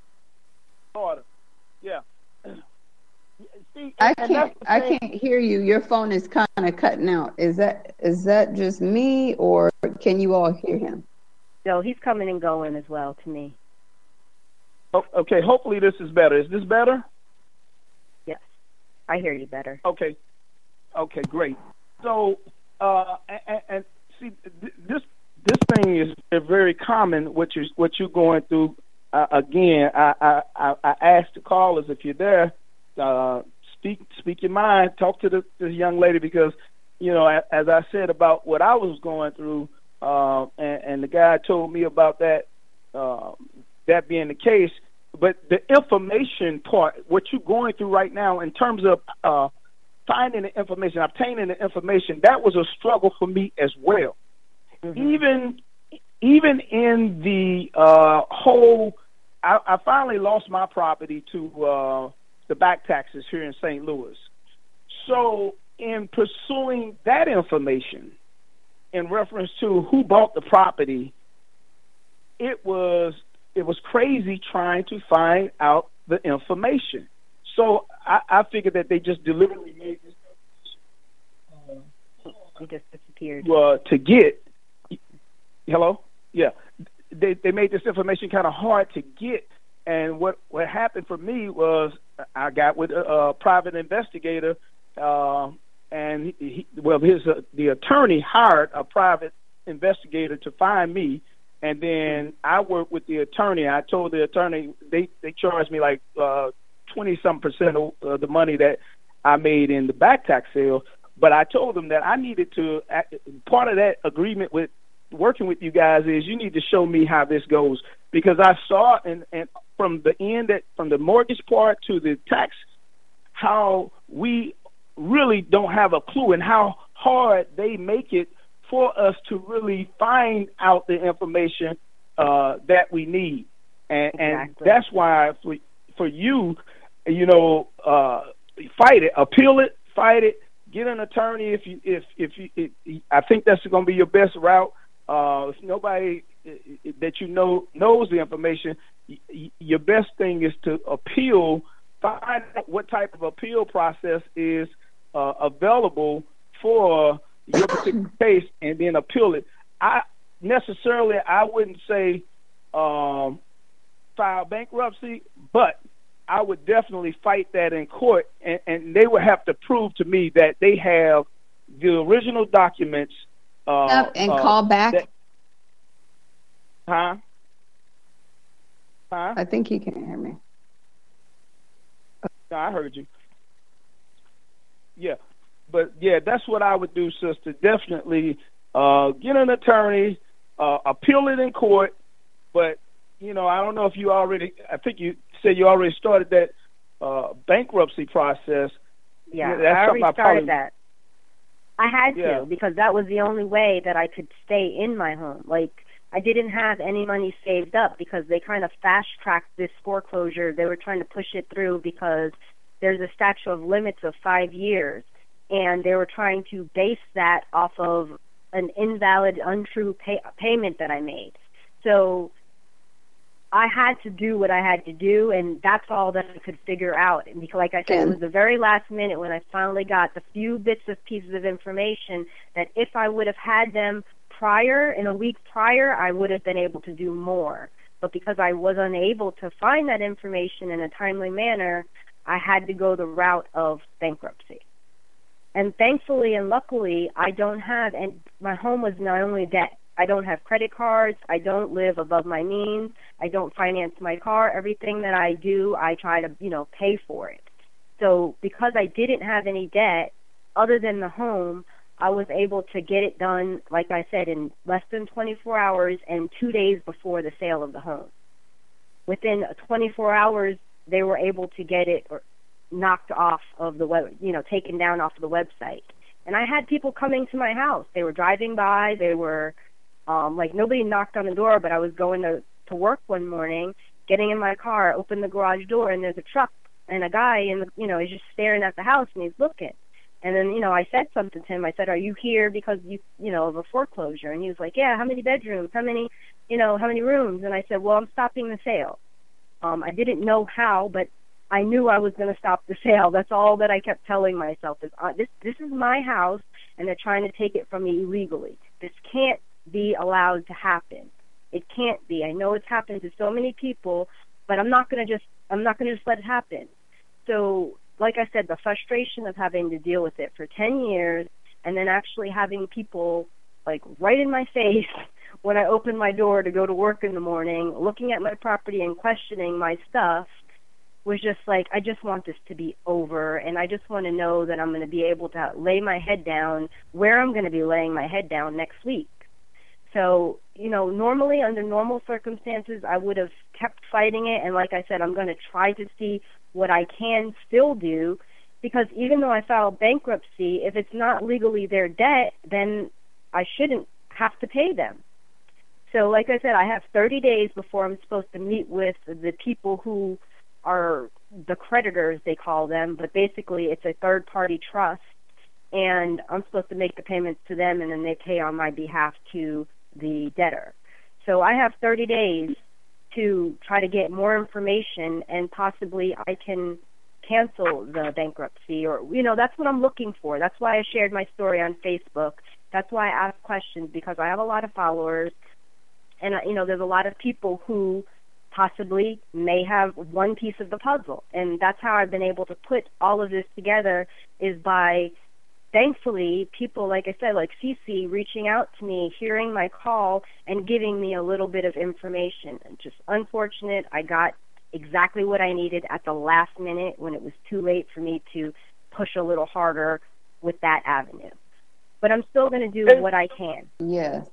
S4: Yeah. See,
S3: I can't hear you. Your phone is kind of cutting out. Is that just me, or can you all hear him?
S5: No, he's coming and going as well to me.
S4: Oh, okay, hopefully this is better. Is this better?
S5: Yes, I hear you better.
S4: Okay, great. So, and see, this thing is very common. What you're going through. Again, I asked the callers if you're there. Speak your mind. Talk to this young lady because, as I said about what I was going through, and the guy told me about that being the case. But the information part, what you're going through right now, in terms of finding the information, obtaining the information, that was a struggle for me as well. Even in the whole, I finally lost my property to the back taxes here in St. Louis. So in pursuing that information in reference to who bought the property, it was crazy trying to find out the information. So I figured that they just deliberately made this
S5: he just disappeared.
S4: To get. Hello? Yeah. They made this information kind of hard to get. And what happened for me was I got with a private investigator, and the attorney hired a private investigator to find me, and then I worked with the attorney. I told the attorney they charged me like 20-some% of the money that I made in the back tax sale, but I told them that I needed to. Part of that agreement with working with you guys is you need to show me how this goes, because I saw and from the end from the mortgage part to the tax, how we really don't have a clue and how hard they make it for us to really find out the information that we need. And,
S5: exactly.
S4: And that's why for you, fight it, appeal it, fight it, get an attorney if I think that's going to be your best route. If nobody that knows the information, your best thing is to appeal, find out what type of appeal process is available for your particular case, and then appeal it. I wouldn't say file bankruptcy, but I would definitely fight that in court, and they would have to prove to me that they have the original documents.
S3: And call back.
S4: Huh?
S3: I think you can't hear me.
S4: No, I heard you. Yeah. But, yeah, that's what I would do, sister. Definitely get an attorney, appeal it in court. But, I don't know if I think you said you already started that bankruptcy process.
S5: Yeah,
S4: that's
S5: I already
S4: something
S5: started that. I had
S4: Yeah.
S5: to, because that was the only way that I could stay in my home. Like, I didn't have any money saved up because they kind of fast-tracked this foreclosure. They were trying to push it through because there's a statute of limits of 5 years, and they were trying to base that off of an invalid, untrue payment that I made. So I had to do what I had to do, and that's all that I could figure out. And because, like I said, it was the very last minute when I finally got the few bits of pieces of information that if I would have had them prior, in a week prior, I would have been able to do more. But because I was unable to find that information in a timely manner, I had to go the route of bankruptcy. And thankfully and luckily, I don't have, and my home was not only debt. I don't have credit cards. I don't live above my means. I don't finance my car. Everything that I do, I try to, pay for it. So because I didn't have any debt other than the home, I was able to get it done, like I said, in less than 24 hours and 2 days before the sale of the home. Within 24 hours, they were able to get it knocked off of the web, taken down off of the website. And I had people coming to my house. They were driving by. They were, nobody knocked on the door, but I was going to work one morning, getting in my car, open the garage door, and there's a truck and a guy, is just staring at the house, and he's looking. And then, I said something to him. I said, "Are you here because of a foreclosure?" And he was like, "Yeah, how many bedrooms? How many rooms?" And I said, "Well, I'm stopping the sale." I didn't know how, but I knew I was going to stop the sale. That's all that I kept telling myself is, this is my house, and they're trying to take it from me illegally. This can't be allowed to happen. It can't be. I know it's happened to so many people, but I'm not going to just let it happen. So, like I said, the frustration of having to deal with it for 10 years and then actually having people right in my face when I open my door to go to work in the morning, looking at my property and questioning my stuff, was just I just want this to be over, and I just want to know that I'm going to be able to lay my head down where I'm going to be laying my head down next week. So, normally under normal circumstances, I would have kept fighting it, and like I said, I'm going to try to see what I can still do, because even though I filed bankruptcy, if it's not legally their debt, then I shouldn't have to pay them. So like I said, I have 30 days before I'm supposed to meet with the people who are the creditors, they call them, but basically it's a third-party trust, and I'm supposed to make the payments to them, and then they pay on my behalf to the debtor. So I have 30 days to try to get more information, and possibly I can cancel the bankruptcy, or, that's what I'm looking for. That's why I shared my story on Facebook. That's why I ask questions, because I have a lot of followers, and, there's a lot of people who possibly may have one piece of the puzzle. And that's how I've been able to put all of this together, is by, thankfully, people, like I said, like Cece, reaching out to me, hearing my call, and giving me a little bit of information. And just unfortunate, I got exactly what I needed at the last minute when it was too late for me to push a little harder with that avenue. But I'm still going to do what I can.
S3: Yes.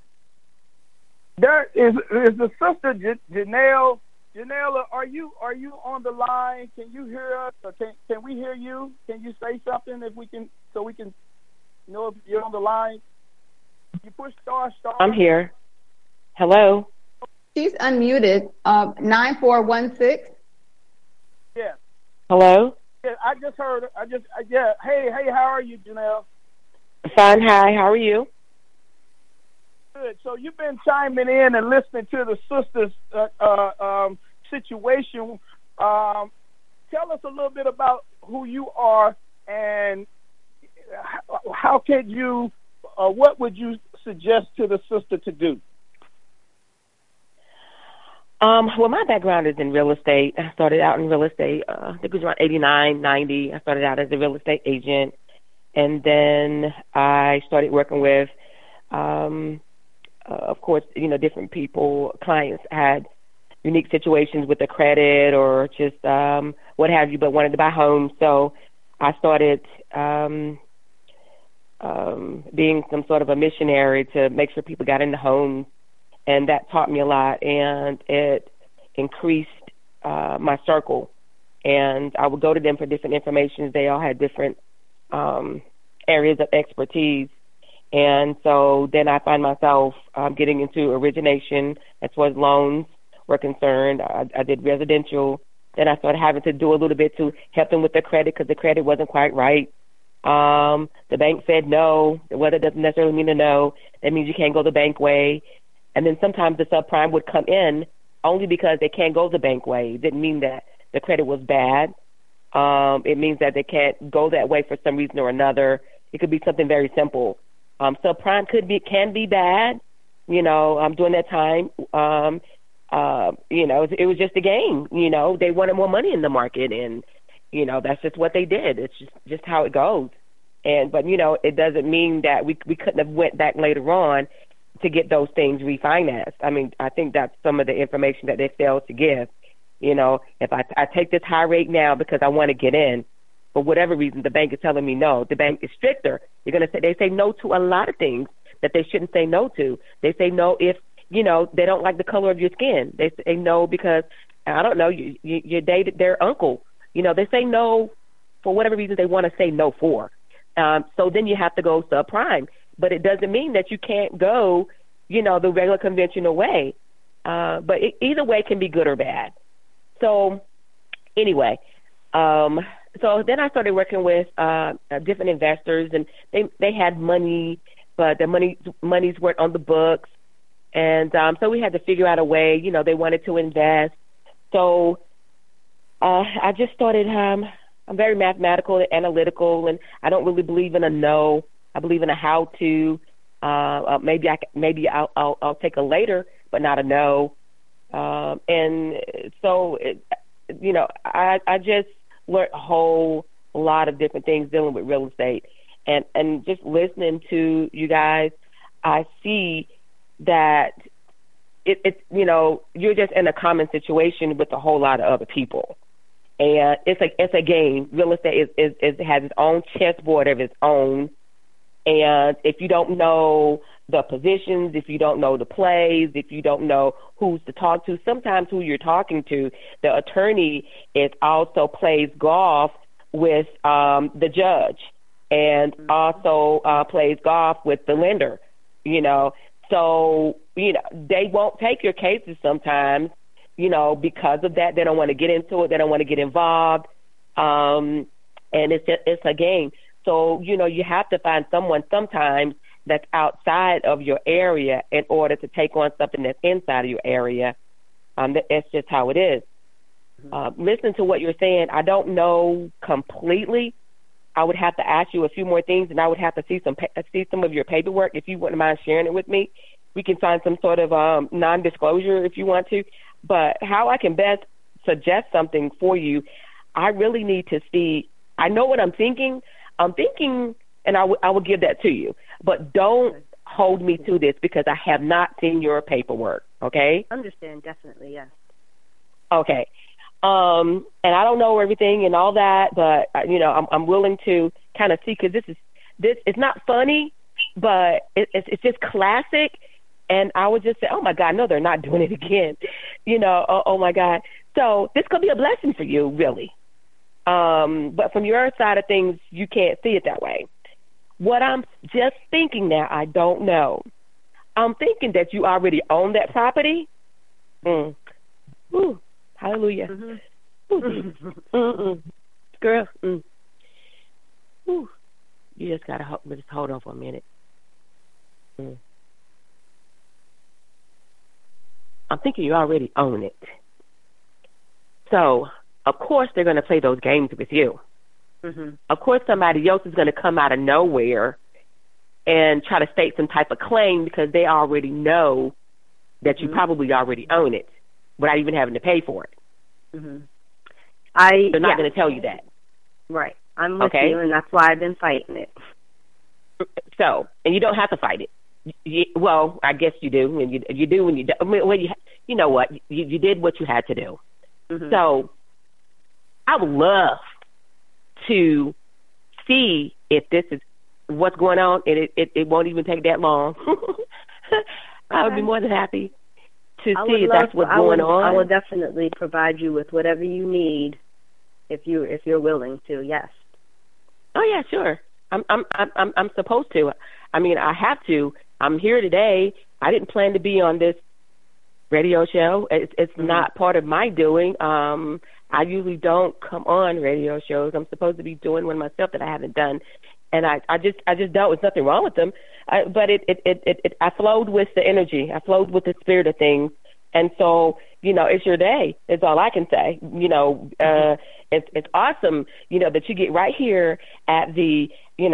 S4: There is the sister Janelle. Janelle, are you on the line? Can you hear us? Or can we hear you? Can you say something so we can know if you're on the line? You push star.
S6: I'm here. Hello.
S3: She's unmuted. 9416.
S4: Yeah.
S6: Hello.
S4: Yeah, I just heard. Yeah. Hey, how are you, Janelle?
S6: Fine. Hi. How are you?
S4: Good. So you've been chiming in and listening to the sisters' situation. Tell us a little bit about who you are and how could you, what would you suggest to the sister to do?
S6: Well, my background is in real estate. I started out in real estate. I think it was around 89, 90. I started out as a real estate agent, and then I started working with of course, different people, clients had unique situations with the credit or just what have you, but wanted to buy homes. So I started being some sort of a missionary to make sure people got into homes, and that taught me a lot, and it increased my circle. And I would go to them for different information. They all had different areas of expertise. And so then I find myself getting into origination as far as loans were concerned. I did residential. Then I started having to do a little bit to help them with their credit because the credit wasn't quite right. The bank said no. Well, that doesn't necessarily mean a no. That means you can't go the bank way. And then sometimes the subprime would come in only because they can't go the bank way. It didn't mean that the credit was bad. It means that they can't go that way for some reason or another. It could be something very simple. Subprime can be bad. During that time, it was just a game. They wanted more money in the market, and that's just what they did. It's just how it goes. But it doesn't mean that we couldn't have went back later on to get those things refinanced. I mean, I think that's some of the information that they failed to give. If I take this high rate now because I want to get in, for whatever reason, the bank is telling me no. The bank is stricter. They say no to a lot of things that they shouldn't say no to. They say no if, they don't like the color of your skin. They say no because, I don't know, you dated their uncle. They say no for whatever reason they want to say no for. So then you have to go subprime. But it doesn't mean that you can't go, the regular conventional way. But either way can be good or bad. So anyway, so then I started working with different investors, and they had money, but the monies weren't on the books. And so we had to figure out a way, they wanted to invest. So I just started, I'm very mathematical and analytical, and I don't really believe in a no. I believe in a how to. Maybe I'll take a later, but not a no. And so, I just learned a whole lot of different things dealing with real estate. And just listening to you guys, I see that you're just in a common situation with a whole lot of other people. And it's a game. Real estate has its own chessboard of its own. And if you don't know the positions, if you don't know the plays, if you don't know who's to talk to, sometimes who you're talking to, the attorney also plays golf with the judge, and also plays golf with the lender, So, they won't take your cases sometimes, because of that. They don't want to get into it. They don't want to get involved. And it's a game. So, you have to find someone sometimes that's outside of your area in order to take on something that's inside of your area. That's just how it is. Listening to what you're saying, I don't know completely. I would have to ask you a few more things, and I would have to see some of your paperwork. If you wouldn't mind sharing it with me, we can find some sort of non-disclosure if you want to. But how I can best suggest something for you, I really need to see. I know what I'm thinking. And I will give that to you. But don't hold me to this because I have not seen your paperwork, okay?
S5: Understand, definitely, yes.
S6: Okay. And I don't know everything and all that, but, I'm willing to kind of see, because this it's not funny, but it's just classic. And I would just say, oh, my God, no, they're not doing it again. Oh, my God. So this could be a blessing for you, really. But from your side of things, you can't see it that way. What I'm just thinking now, I don't know. I'm thinking that you already own that property. Ooh, hallelujah. Mm-hmm. Girl, Ooh. You just got to just hold on for a minute. I'm thinking you already own it. So, of course, they're going to play those games with you. Mm-hmm. Of course, somebody else is going to come out of nowhere and try to state some type of claim because they already know that you probably already own it without even having to pay for it.
S5: Mm-hmm.
S6: They're not going to tell you that.
S5: Right. I'm with you, and that's why I've been fighting it.
S6: So, and you don't have to fight it. Well, I guess you do. And you do when you do. I mean, you know what? You did what you had to do. Mm-hmm. So, I would love to see if this is what's going on, and it won't even take that long. I would be more than happy to see if that's what's going on.
S5: I will definitely provide you with whatever you need if you're willing to. Yes.
S6: Oh yeah, sure. I'm supposed to. I mean, I have to. I'm here today. I didn't plan to be on this radio show. It's not part of my doing. I usually don't come on radio shows. I'm supposed to be doing one myself that I haven't done, and I just don't. There's nothing wrong with them, but I flowed with the energy. I flowed with the spirit of things, and so it's your day. Is all I can say. It's awesome. That you get right here at the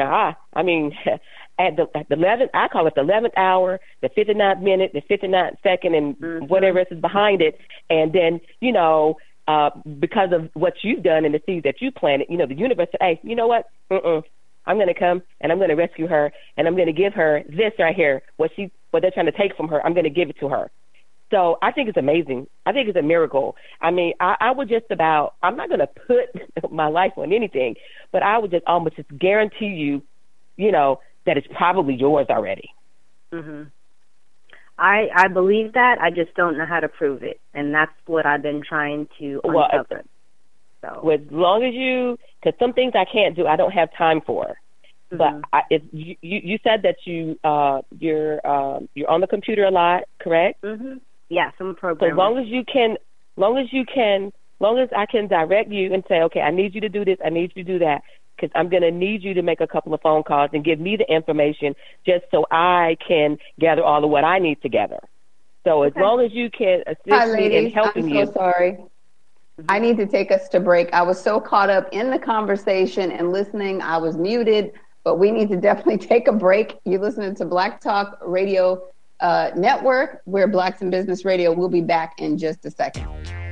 S6: at the 11th, I call it the 11th hour, the 59th minute, the 59th second, and whatever else is behind it. And then, because of what you've done and the seeds that you planted, the universe said, hey, you know what? I'm going to come and I'm going to rescue her and I'm going to give her this right here. What they're trying to take from her, I'm going to give it to her. So I think it's amazing. I think it's a miracle. I mean, I would just about, I'm not going to put my life on anything, but I would just almost just guarantee you, that it's probably yours already.
S5: Mm-hmm. I believe that. I just don't know how to prove it, and that's what I've been trying to uncover. So,
S6: as long as because some things I can't do, I don't have time for. Mm-hmm. But if you said that you're on the computer a lot, correct?
S5: Mm-hmm. Yeah, some programming.
S6: So as long as I can direct you and say, okay, I need you to do this, I need you to do that, because I'm going to need you to make a couple of phone calls and give me the information just so I can gather all of what I need together. So as long as you can assist me in helping you.
S3: I'm so sorry. I need to take us to break. I was so caught up in the conversation and listening, I was muted, but we need to definitely take a break. You're listening to Black Talk Radio Network. We're Blacks in Business Radio. We'll be back in just a second.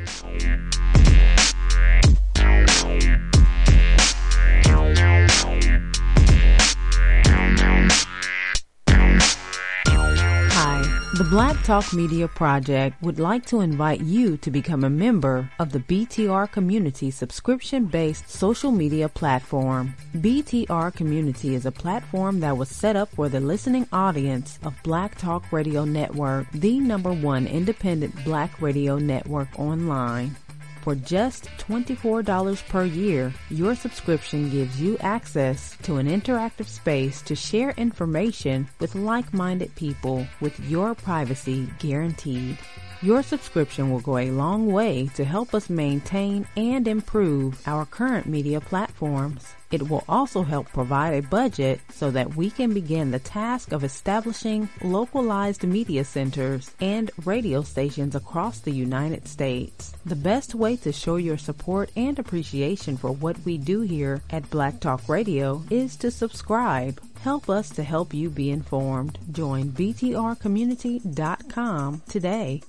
S1: The Black Talk Media Project would like to invite you to become a member of the BTR Community subscription-based social media platform. BTR Community is a platform that was set up for the listening audience of Black Talk Radio Network, the #1 independent Black radio network online. For just $24 per year, your subscription gives you access to an interactive space to share information with like-minded people with your privacy guaranteed. Your subscription will go a long way to help us maintain and improve our current media platforms. It will also help provide a budget so that we can begin the task of establishing localized media centers and radio stations across the United States. The best way to show your support and appreciation for what we do here at Black Talk Radio is to subscribe. Help us to help you be informed. Join btrcommunity.com today.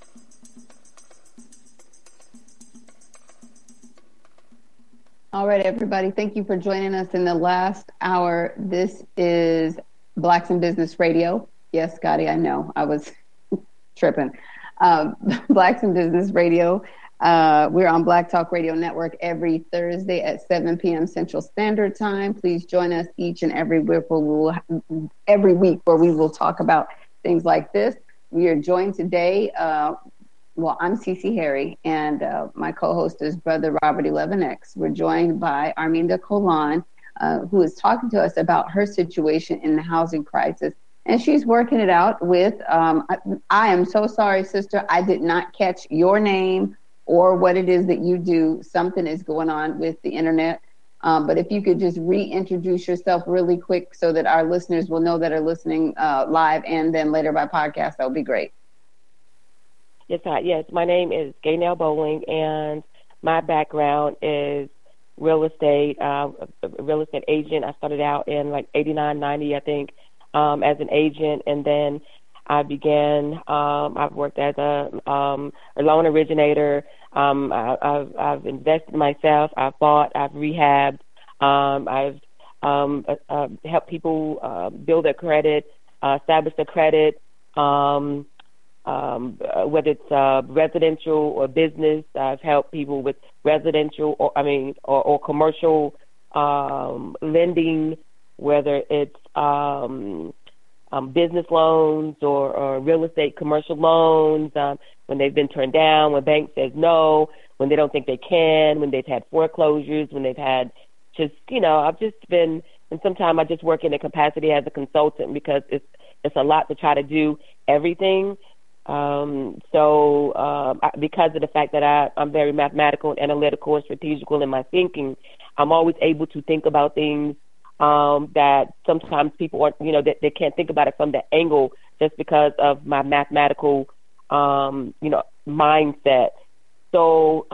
S3: All right, everybody. Thank you for joining us in the last hour. This is Blacks in Business Radio. Yes, Scotty, I know. I was tripping. Blacks in Business Radio. We're on Black Talk Radio Network every Thursday at 7 p.m. Central Standard Time. Please join us each and every week where we will talk about things like this. We are joined today. I'm Cece Harry, and my co-host is Brother Robert 11X. We're joined by Arminda Colon, who is talking to us about her situation in the housing crisis. And she's working it out with, I am so sorry, sister, I did not catch your name or what it is that you do. Something is going on with the internet. But if you could just reintroduce yourself really quick so that our listeners will know that are listening live and then later by podcast, that would be great.
S6: Yes, my name is Gaynell Bowling, and my background is real estate agent. I started out in like 89, 90, I think, as an agent, and then I began, I've worked as a loan originator. I've invested in myself. I've bought, I've rehabbed. I've helped people build their credit, establish their credit, whether it's residential or business. I've helped people with residential or commercial lending, whether it's business loans or real estate commercial loans, when they've been turned down, when bank says no, when they don't think they can, when they've had foreclosures, when they've had just, I've just been, and sometimes I just work in a capacity as a consultant because it's a lot to try to do everything. Because of the fact that I'm very mathematical and analytical and strategical in my thinking, I'm always able to think about things that sometimes people aren't, that they can't think about it from that angle just because of my mathematical, mindset. So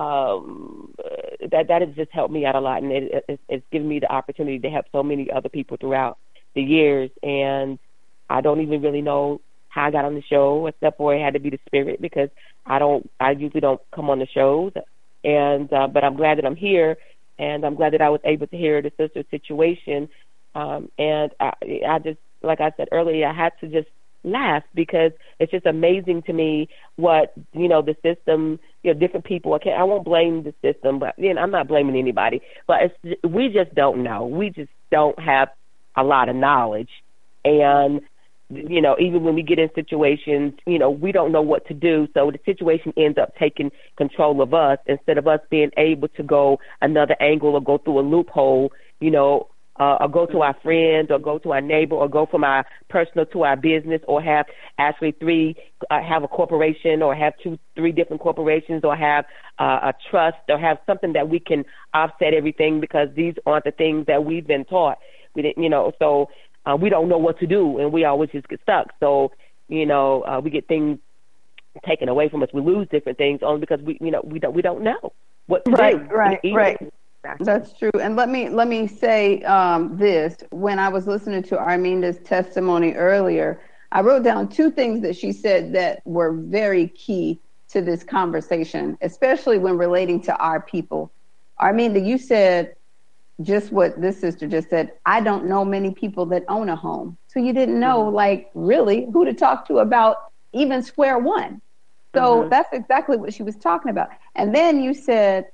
S6: that has just helped me out a lot, and it's given me the opportunity to help so many other people throughout the years. And I don't even really know how I got on the show, except for it had to be the spirit, because I usually don't come on the shows, and but I'm glad that I'm here, and I'm glad that I was able to hear the sister's situation, and I just, like I said earlier, I had to just laugh because it's just amazing to me what, the system, different people, I won't blame the system, but I'm not blaming anybody, but we just don't know. We just don't have a lot of knowledge, and even when we get in situations, we don't know what to do. So the situation ends up taking control of us instead of us being able to go another angle or go through a loophole, or go to our friends or go to our neighbor or go from our personal to our business, or have actually have a corporation, or have 2-3 different corporations, or have a trust, or have something that we can offset everything, because these aren't the things that we've been taught. We didn't, so we don't know what to do, and we always just get stuck. So, we get things taken away from us. We lose different things only because we don't know what to do.
S3: Right. That's true. And let me say this. When I was listening to Arminda's testimony earlier, I wrote down 2 things that she said that were very key to this conversation, especially when relating to our people. Arminda, you said just what this sister just said. I don't know many people that own a home. So you didn't know, really who to talk to about even square one. So that's exactly what she was talking about. And then you said,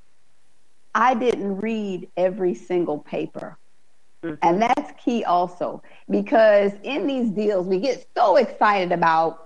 S3: I didn't read every single paper. And that's key also, because in these deals, we get so excited about,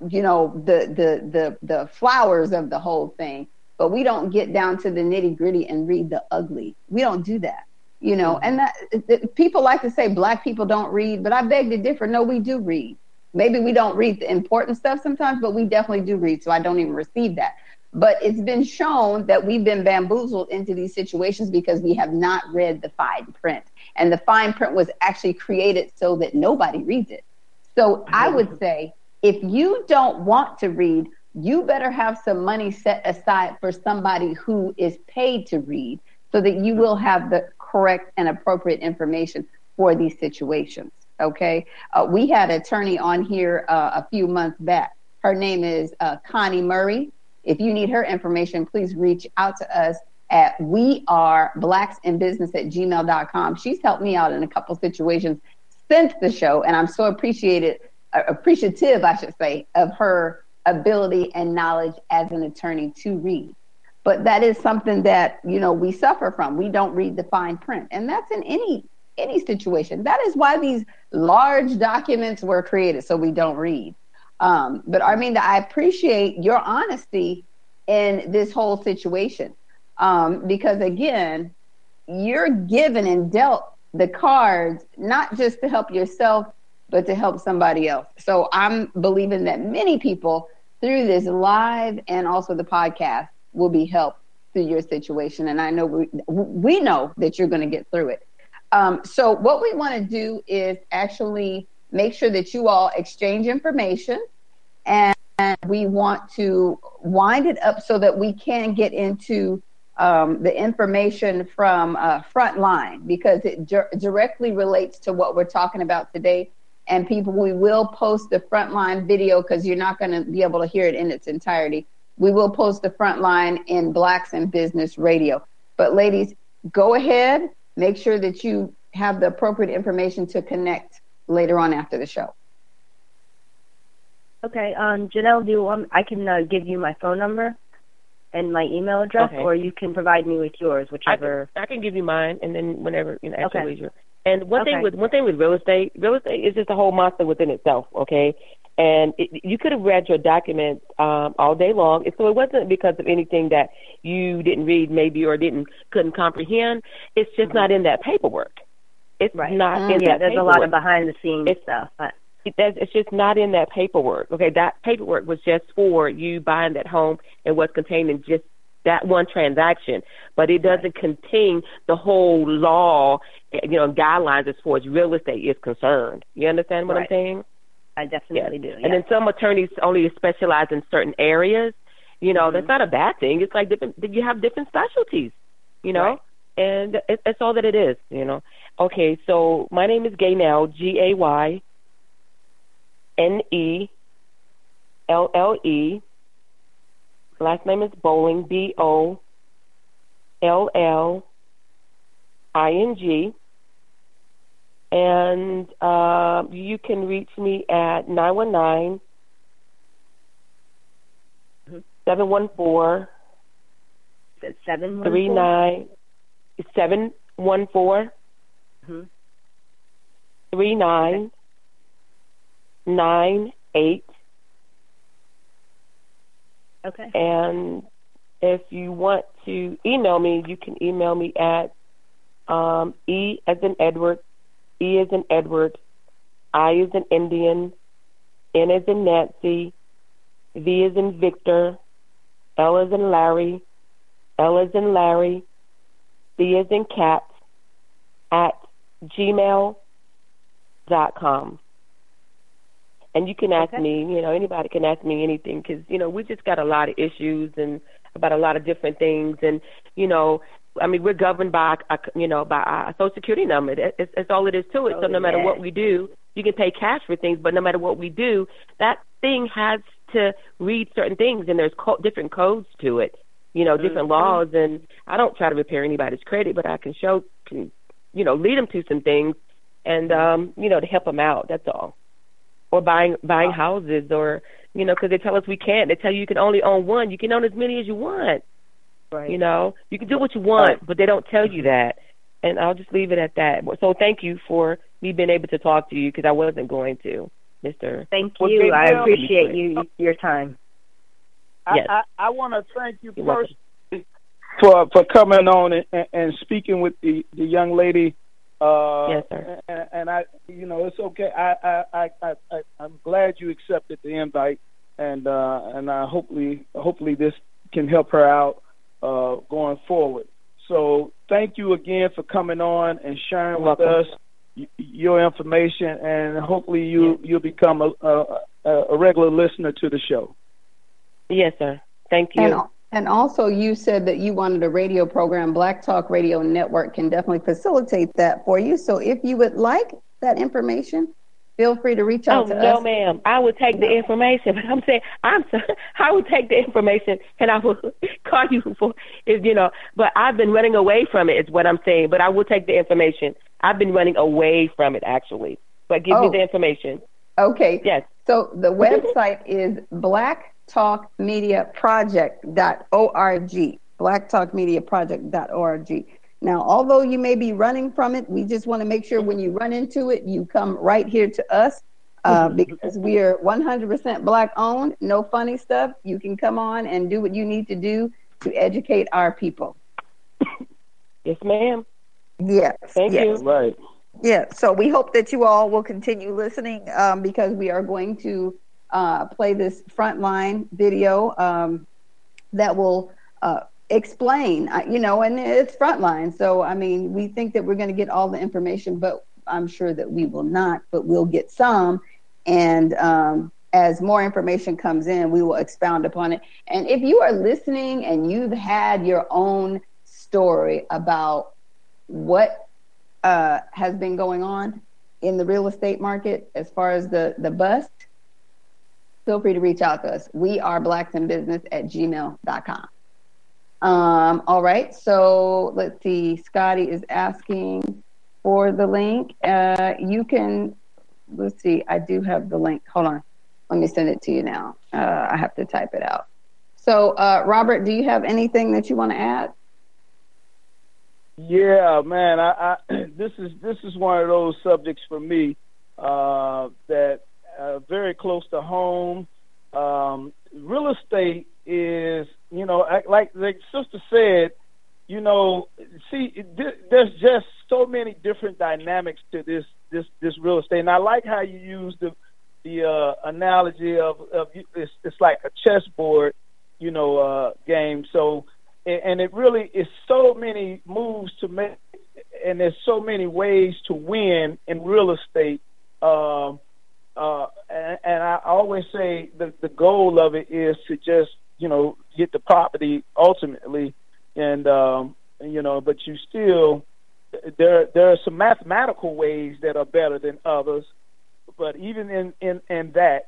S3: the flowers of the whole thing, but we don't get down to the nitty gritty and read the ugly. We don't do that, and that people like to say Black people don't read, but I beg to differ. No, we do read. Maybe we don't read the important stuff sometimes, but we definitely do read. So I don't even receive that. But it's been shown that we've been bamboozled into these situations because we have not read the fine print. And the fine print was actually created so that nobody reads it. So I would say, if you don't want to read, you better have some money set aside for somebody who is paid to read, so that you will have the correct and appropriate information for these situations. Okay. We had an attorney on here a few months back. Her name is Connie Murray. If you need her information, please reach out to us at weareblacksinbusiness@gmail.com. She's helped me out in a couple situations since the show, and I'm so appreciative, I should say, of her ability and knowledge as an attorney to read. But that is something that, we suffer from. We don't read the fine print, and that's in any situation. That is why these large documents were created, so we don't read. But Arminda, I appreciate your honesty in this whole situation, because again, you're given and dealt the cards, not just to help yourself, but to help somebody else. So I'm believing that many people through this live and also the podcast will be helped through your situation. And I know we know that you're going to get through it. So what we want to do is actually make sure that you all exchange information, and we want to wind it up so that we can get into the information from Frontline, because it directly relates to what we're talking about today. And people, we will post the Frontline video because you're not going to be able to hear it in its entirety. We will post the Frontline in Blacks in Business Radio. But ladies, go ahead, make sure that you have the appropriate information to connect later on after the show.
S5: Okay, Janelle, I can give you my phone number and my email address, or you can provide me with yours, whichever.
S6: I can give you mine, and then whenever after leisure. And one thing with real estate is just a whole monster within itself. Okay, And you could have read your documents all day long. So it wasn't because of anything that you didn't read maybe or couldn't comprehend. It's just not in that paperwork. It's not in that paperwork.
S5: There's a lot of behind-the-scenes stuff.
S6: It's just not in that paperwork. Okay, that paperwork was just for you buying that home and what's contained in just that one transaction. But it doesn't contain the whole law, guidelines as far as real estate is concerned. You understand what I'm saying?
S5: I definitely do.
S6: And then some attorneys only specialize in certain areas. That's not a bad thing. It's like you have different specialties, and it's all that it is, Okay, so my name is Gaynelle, Gaynelle. Last name is Bolling, Bolling. And you can reach me at 919 714 3998.
S5: Okay.
S6: And if you want to email me, you can email me at E as in Edward, E as in Edward, I as in Indian, N as in Nancy, V as in Victor, L as in Larry, L as in Larry, C as in Cat, at gmail.com. And you can ask me, anybody can ask me anything because, we just got a lot of issues and about a lot of different things. And, we're governed by our Social Security number. It's all it is to it. So no matter what we do, you can pay cash for things, but no matter what we do, that thing has to read certain things, and there's different codes to it, different laws. And I don't try to repair anybody's credit, but I can lead them to some things and, to help them out. That's all. Or buying houses, or because they tell us we can't. They tell you can only own one. You can own as many as you want.
S5: Right.
S6: You can do what you want, but they don't tell you that. And I'll just leave it at that. So thank you for me being able to talk to you because I wasn't going to, Mr.
S5: Thank you. I appreciate your time.
S6: Yes.
S4: I want to thank you first for coming on and speaking with the young lady.
S6: Yes, sir.
S4: And I, it's okay. I'm glad you accepted the invite, and hopefully this can help her out going forward. So thank you again for coming on and sharing with us your information, and hopefully you'll become a regular listener to the show.
S6: Yes, sir. Thank you.
S3: And also, you said that you wanted a radio program. Black Talk Radio Network can definitely facilitate that for you. So if you would like that information, feel free to reach out to us.
S6: No, ma'am. I would take the information, but I'm saying I would take the information and I will call you but I've been running away from it is what I'm saying. But I will take the information. I've been running away from it, actually. But give me the information.
S3: Okay.
S6: Yes.
S3: So the website is blacktalkmediaproject.org. blacktalkmediaproject.org. Now, although you may be running from it, we just want to make sure when you run into it, you come right here to us because we are 100% Black owned. No funny stuff. You can come on and do what you need to do to educate our people.
S6: Yes, ma'am.
S3: Yes.
S6: Thank you.
S4: Right.
S3: Yeah. So we hope that you all will continue listening because we are going to play this frontline video that will explain, and it's frontline. So, we think that we're going to get all the information, but I'm sure that we will not, but we'll get some. And as more information comes in, we will expound upon it. And if you are listening and you've had your own story about what has been going on in the real estate market as far as the bust, feel free to reach out to us. We are blacksinbusiness@gmail.com. All right. So let's see. Scotty is asking for the link. Let's see. I do have the link. Hold on. Let me send it to you now. I have to type it out. So, Robert, do you have anything that you want to add?
S4: Yeah, man. This is one of those subjects for me that very close to home. Real estate is, like the sister said, there's just so many different dynamics to this real estate. And I like how you use the analogy of it's like a chessboard, game. So, and it really is so many moves to make, and there's so many ways to win in real estate. And I always say the goal of it is to just, get the property ultimately. And, but you still, there are some mathematical ways that are better than others. But even in that,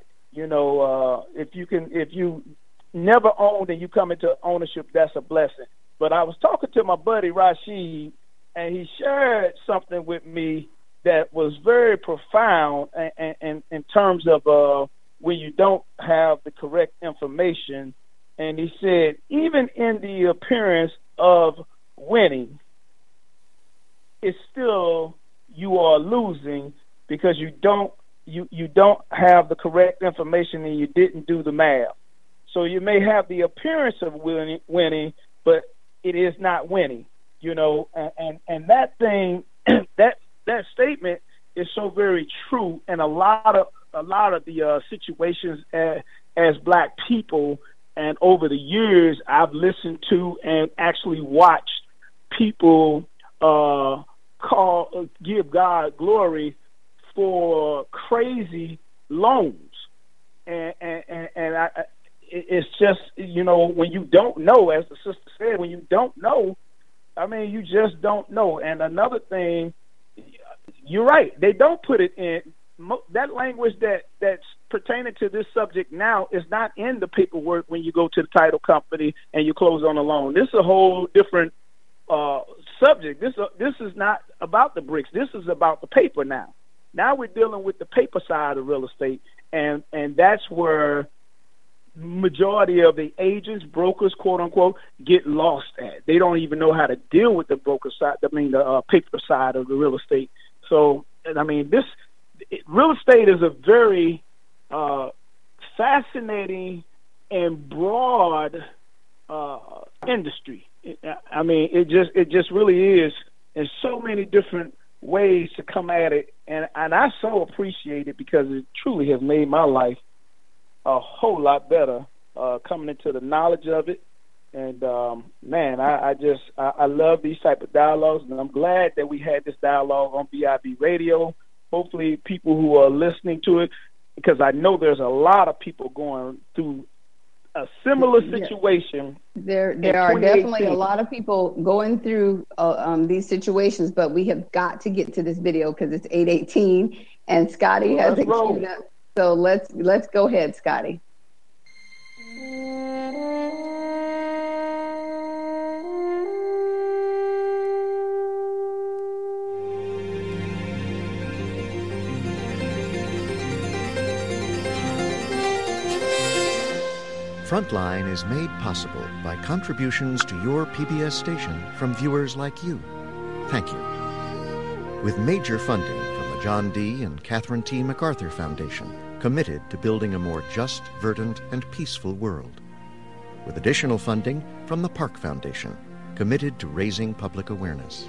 S4: if you never owned and you come into ownership, that's a blessing. But I was talking to my buddy Rashid, and he shared something with me that was very profound in terms of when you don't have the correct information. And he said, even in the appearance of winning, it's still you are losing because you don't have the correct information and you didn't do the math. So you may have the appearance of winning, but it is not winning. And that thing, that statement is so very true. And a lot of the situations as Black people, and over the years, I've listened to and actually watched people give God glory for crazy loans, and it's just when you don't know, as the sister said, when you don't know, you just don't know. And another thing, you're right, they don't put it in that language that's pertaining to this subject now is not in the paperwork when you go to the title company and you close on a loan. This is a whole different subject. This is not about the bricks. This is about the paper now. Now we're dealing with the paper side of real estate, and that's where majority of the agents, brokers, quote unquote, get lost at. They don't even know how to deal with the broker side. The paper side of the real estate. So, real estate is a very fascinating and broad industry. It just really is. There's so many different ways to come at it, and I so appreciate it because it truly has made my life a whole lot better coming into the knowledge of it. And I love these type of dialogues, and I'm glad that we had this dialogue on BIB Radio. Hopefully people who are listening to it, because I know there's a lot of people going through a similar situation.
S3: There are definitely a lot of people going through these situations, but we have got to get to this video because it's 8:18 and Scotty has it queued up. So let's go ahead, Scotty.
S7: Frontline is made possible by contributions to your PBS station from viewers like you. Thank you. With major funding from the John D. and Catherine T. MacArthur Foundation, committed to building a more just, verdant, and peaceful world. With additional funding from the Park Foundation, committed to raising public awareness.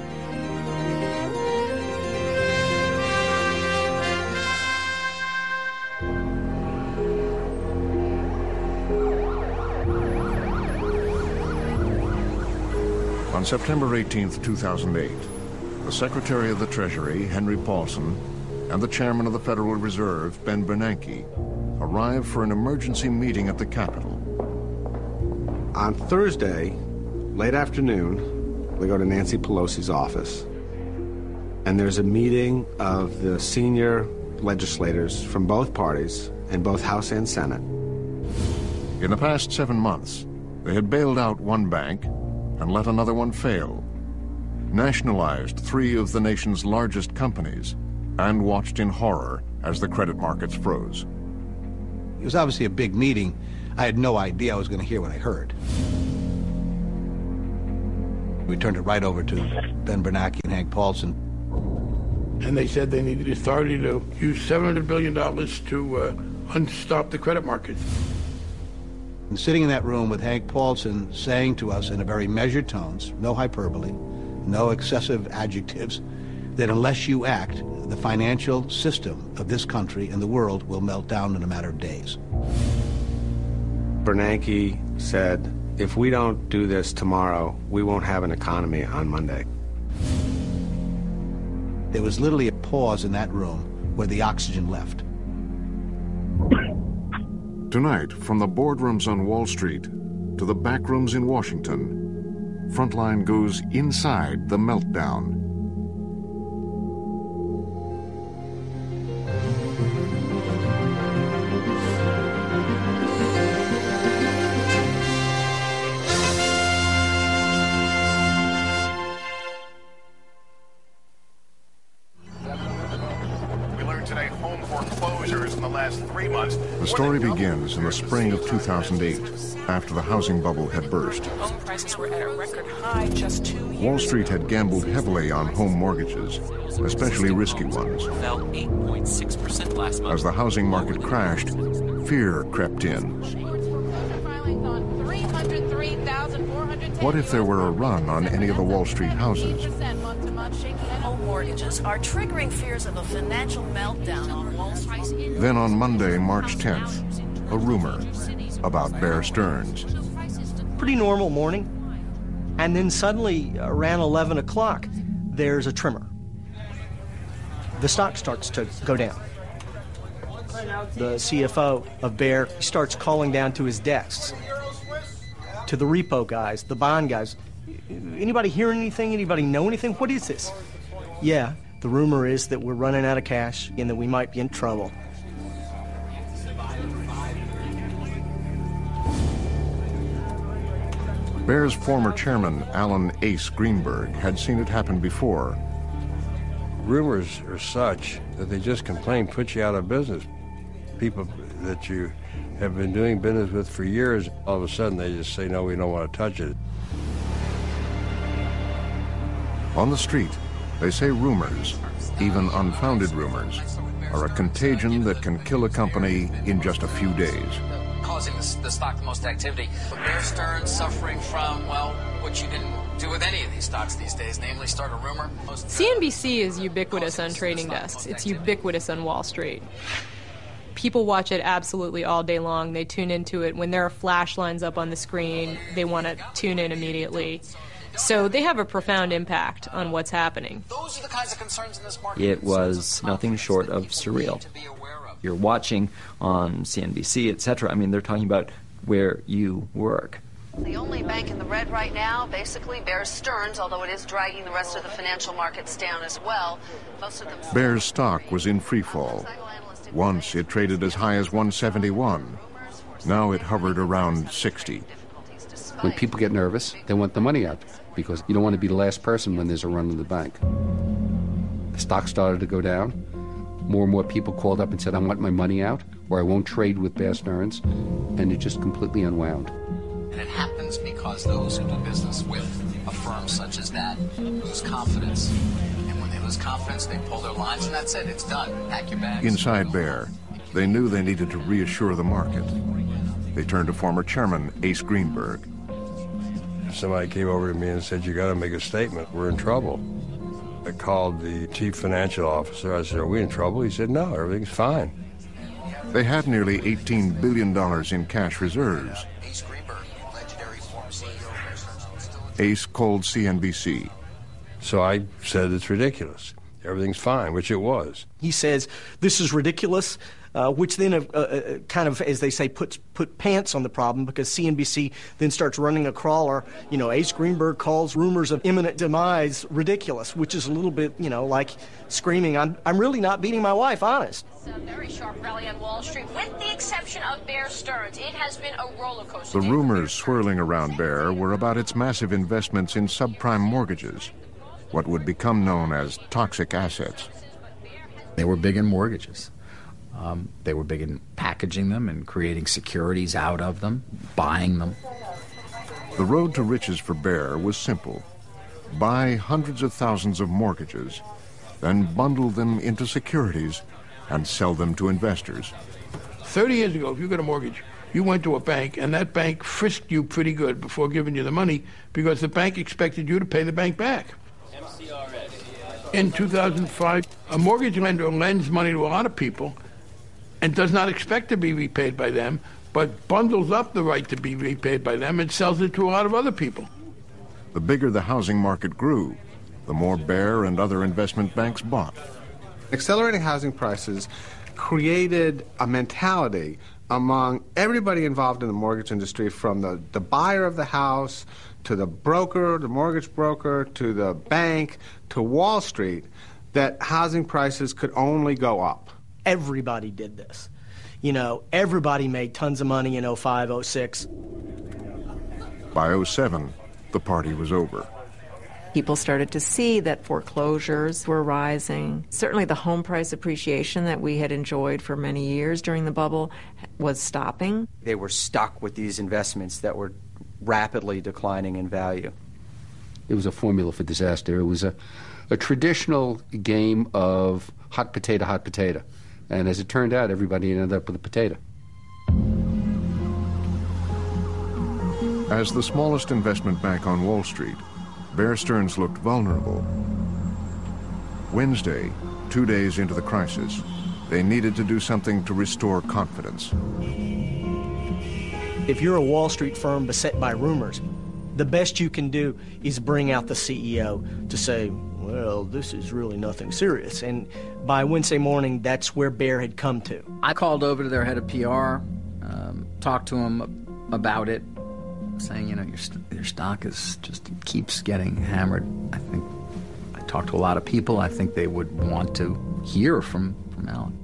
S8: On September 18, 2008, the Secretary of the Treasury, Henry Paulson, and the Chairman of the Federal Reserve, Ben Bernanke, arrived for an emergency meeting at the Capitol.
S9: On Thursday, late afternoon, we go to Nancy Pelosi's office, and there's a meeting of the senior legislators from both parties in both House and Senate.
S8: In the past 7 months, they had bailed out one bank and let another one fail, nationalized 3 of the nation's largest companies, and watched in horror as the credit markets froze.
S10: It was obviously a big meeting. I had no idea I was going to hear what I heard. We turned it right over to Ben Bernanke and Hank Paulson.
S11: And they said they needed authority to use $700 billion to unstop the credit markets.
S10: And sitting in that room with Hank Paulson saying to us in a very measured tones, no hyperbole, no excessive adjectives, that unless you act, the financial system of this country and the world will melt down in a matter of days.
S9: Bernanke said, if we don't do this tomorrow, we won't have an economy on Monday.
S10: There was literally a pause in that room where the oxygen left.
S8: Tonight, from the boardrooms on Wall Street to the back rooms in Washington, Frontline goes inside the meltdown. The story begins in the spring of 2008, after the housing bubble had burst.
S12: Home prices were at a record high just 2 years
S8: Wall Street had gambled heavily on home mortgages, especially risky ones.
S12: Fell 8.6% last month.
S8: As the housing market crashed, fear crept in. What if there were a run on any of the Wall Street houses?
S13: Home mortgages are triggering fears of a financial meltdown on Wall Street.
S8: Then on Monday, March 10th, a rumor about Bear Stearns.
S14: Pretty normal morning. And then suddenly, around 11 o'clock, there's a tremor. The stock starts to go down. The CFO of Bear starts calling down to his desks, to the repo guys, the bond guys. Anybody hear anything? Anybody know anything? What is this? Yeah, the rumor is that we're running out of cash and that we might be in trouble.
S8: Bear's former chairman, Alan Ace Greenberg, had seen it happen before.
S15: Rumors are such that they just can plain put you out of business. People that you have been doing business with for years, all of a sudden they just say, no, we don't want to touch it.
S8: On the street, they say rumors, even unfounded rumors, are a contagion that can kill a company in just a few days.
S16: Causing the stock the most activity. But Bear Stearns suffering from, well, what you didn't do with any of these stocks these days, namely start a rumor.
S17: CNBC is ubiquitous on trading desks. It's ubiquitous on Wall Street. People watch it absolutely all day long. They tune into it. When there are flash lines up on the screen, they want to tune in immediately. So they have a profound impact on what's happening.
S16: Those are the kinds of concerns in this market.
S18: It was nothing short of surreal. You're watching on CNBC, etc. I mean, they're talking about where you work.
S13: The only bank in the red right now, basically, Bear Stearns, although it is dragging the rest of the financial markets down as well. Most of them.
S8: Bear's stock was in free fall. Once it traded as high as 171. Now it hovered around 60.
S19: When people get nervous, they want the money out because you don't want to be the last person when there's a run on the bank. The stock started to go down. More and more people called up and said, I want my money out, or I won't trade with Bear Stearns, and it just completely unwound.
S16: And it happens because those who do business with a firm such as that lose confidence. And when they lose confidence, they pull their lines, and that's it. It's done. Pack your bags.
S8: Inside Bear, they knew they needed to reassure the market. They turned to former chairman Ace Greenberg.
S15: Somebody came over to me and said, you got to make a statement. We're in trouble. I called the chief financial officer. I said, are we in trouble? He said, no, everything's fine.
S8: They had nearly $18 billion in cash reserves. Ace called CNBC.
S15: So I said, it's ridiculous. Everything's fine, which it was.
S14: He says, this is ridiculous, which then kind of, as they say, put pants on the problem, because CNBC then starts running a crawler. You know, Ace Greenberg calls rumors of imminent demise ridiculous, which is a little bit, you know, like screaming, I'm really not beating my wife, honest.
S13: It's a very sharp rally on Wall Street, with the exception of Bear Stearns. It has been a roller coaster.
S8: The rumors swirling around Bear were about its massive investments in subprime mortgages, what would become known as toxic assets.
S20: They were big in mortgages. They were big in packaging them and creating securities out of them, buying them.
S8: The road to riches for Bear was simple. Buy hundreds of thousands of mortgages then bundle them into securities and sell them to investors.
S11: 30 years ago, if you got a mortgage, you went to a bank, and that bank frisked you pretty good before giving you the money because the bank expected you to pay the bank back. In 2005, a mortgage lender lends money to a lot of people and does not expect to be repaid by them, but bundles up the right to be repaid by them and sells it to a lot of other people.
S8: The bigger the housing market grew, the more Bear and other investment banks bought.
S9: Accelerating housing prices created a mentality among everybody involved in the mortgage industry, from the buyer of the house to the broker, the mortgage broker, to the bank, to Wall Street, that housing prices could only go up.
S14: Everybody did this. You know, everybody made tons of money in 05, 06.
S8: By 07, the party was over.
S21: People started to see that foreclosures were rising. Certainly the home price appreciation that we had enjoyed for many years during the bubble was stopping.
S22: They were stuck with these investments that were rapidly declining in value.
S19: It was a formula for disaster. It was a traditional game of hot potato. And as it turned out, everybody ended up with a potato.
S8: As the smallest investment bank on Wall Street, Bear Stearns looked vulnerable. Wednesday, 2 days into the crisis, they needed to do something to restore confidence.
S14: If you're a Wall Street firm beset by rumors, the best you can do is bring out the CEO to say, well, this is really nothing serious. And by Wednesday morning, that's where Bear had come to.
S20: I called over to their head of PR, talked to him about it, saying, you know, your stock is just keeps getting hammered. I think I talked to a lot of people. I think they would want to hear from Alan.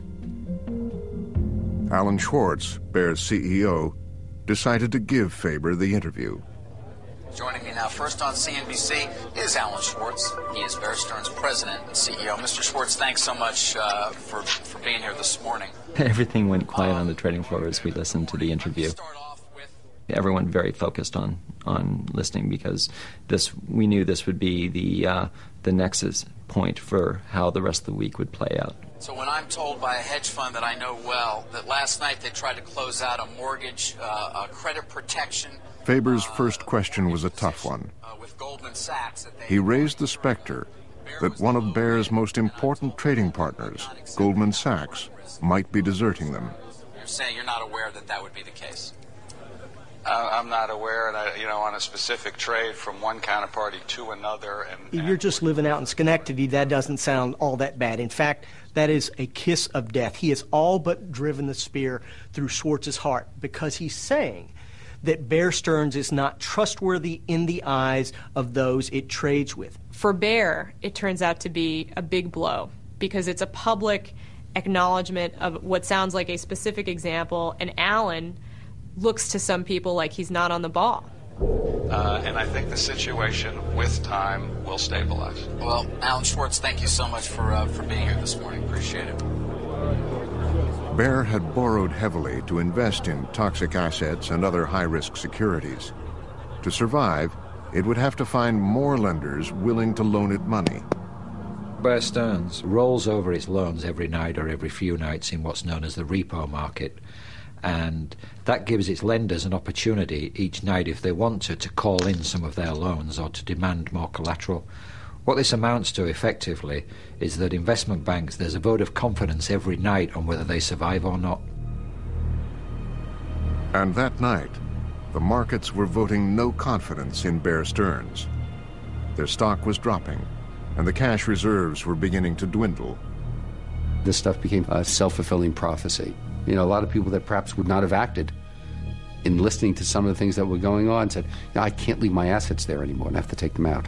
S8: Alan Schwartz, Bear's CEO, decided to give Faber the interview.
S16: Joining me now first on CNBC is Alan Schwartz. He is Bear Stearns' president and CEO. Mr. Schwartz, thanks so much for being here this morning.
S18: Everything went quiet on the trading floor as we listened to the interview. Everyone very focused on listening because we knew this would be the nexus point for how the rest of the week would play out.
S16: So when I'm told by a hedge fund that I know well that last night they tried to close out a mortgage credit protection.
S8: Faber's first question was a tough one.
S16: With Goldman Sachs,
S8: he raised the specter that one of Bear's most important trading partners, Goldman Sachs, might be deserting them.
S16: You're saying you're not aware that that would be the case?
S23: I'm not aware, and on a specific trade from one counterparty to another.
S14: If you're just living out in Schenectady, that doesn't sound all that bad. In fact, that is a kiss of death. He has all but driven the spear through Schwartz's heart because he's saying that Bear Stearns is not trustworthy in the eyes of those it trades with.
S17: For Bear, it turns out to be a big blow because it's a public acknowledgement of what sounds like a specific example, and Alan looks to some people like he's not on the ball.
S23: And I think the situation with time will stabilize.
S16: Well, Alan Schwartz, thank you so much for being here this morning. Appreciate it.
S8: Bear had borrowed heavily to invest in toxic assets and other high-risk securities. To survive, it would have to find more lenders willing to loan it money.
S24: Bear Stearns rolls over its loans every night or every few nights in what's known as the repo market. And that gives its lenders an opportunity each night, if they want to call in some of their loans or to demand more collateral. What this amounts to, effectively, is that investment banks, there's a vote of confidence every night on whether they survive or not.
S8: And that night, the markets were voting no confidence in Bear Stearns. Their stock was dropping, and the cash reserves were beginning to dwindle.
S19: This stuff became a self-fulfilling prophecy. A lot of people that perhaps would not have acted in listening to some of the things that were going on said, I can't leave my assets there anymore and I have to take them out.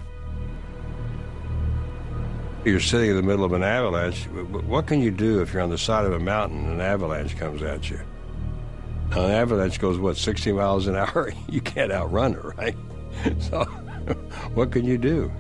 S15: You're sitting in the middle of an avalanche. What can you do if you're on the side of a mountain and an avalanche comes at you? Now, an avalanche goes, 60 miles an hour? You can't outrun it, right? So what can you do?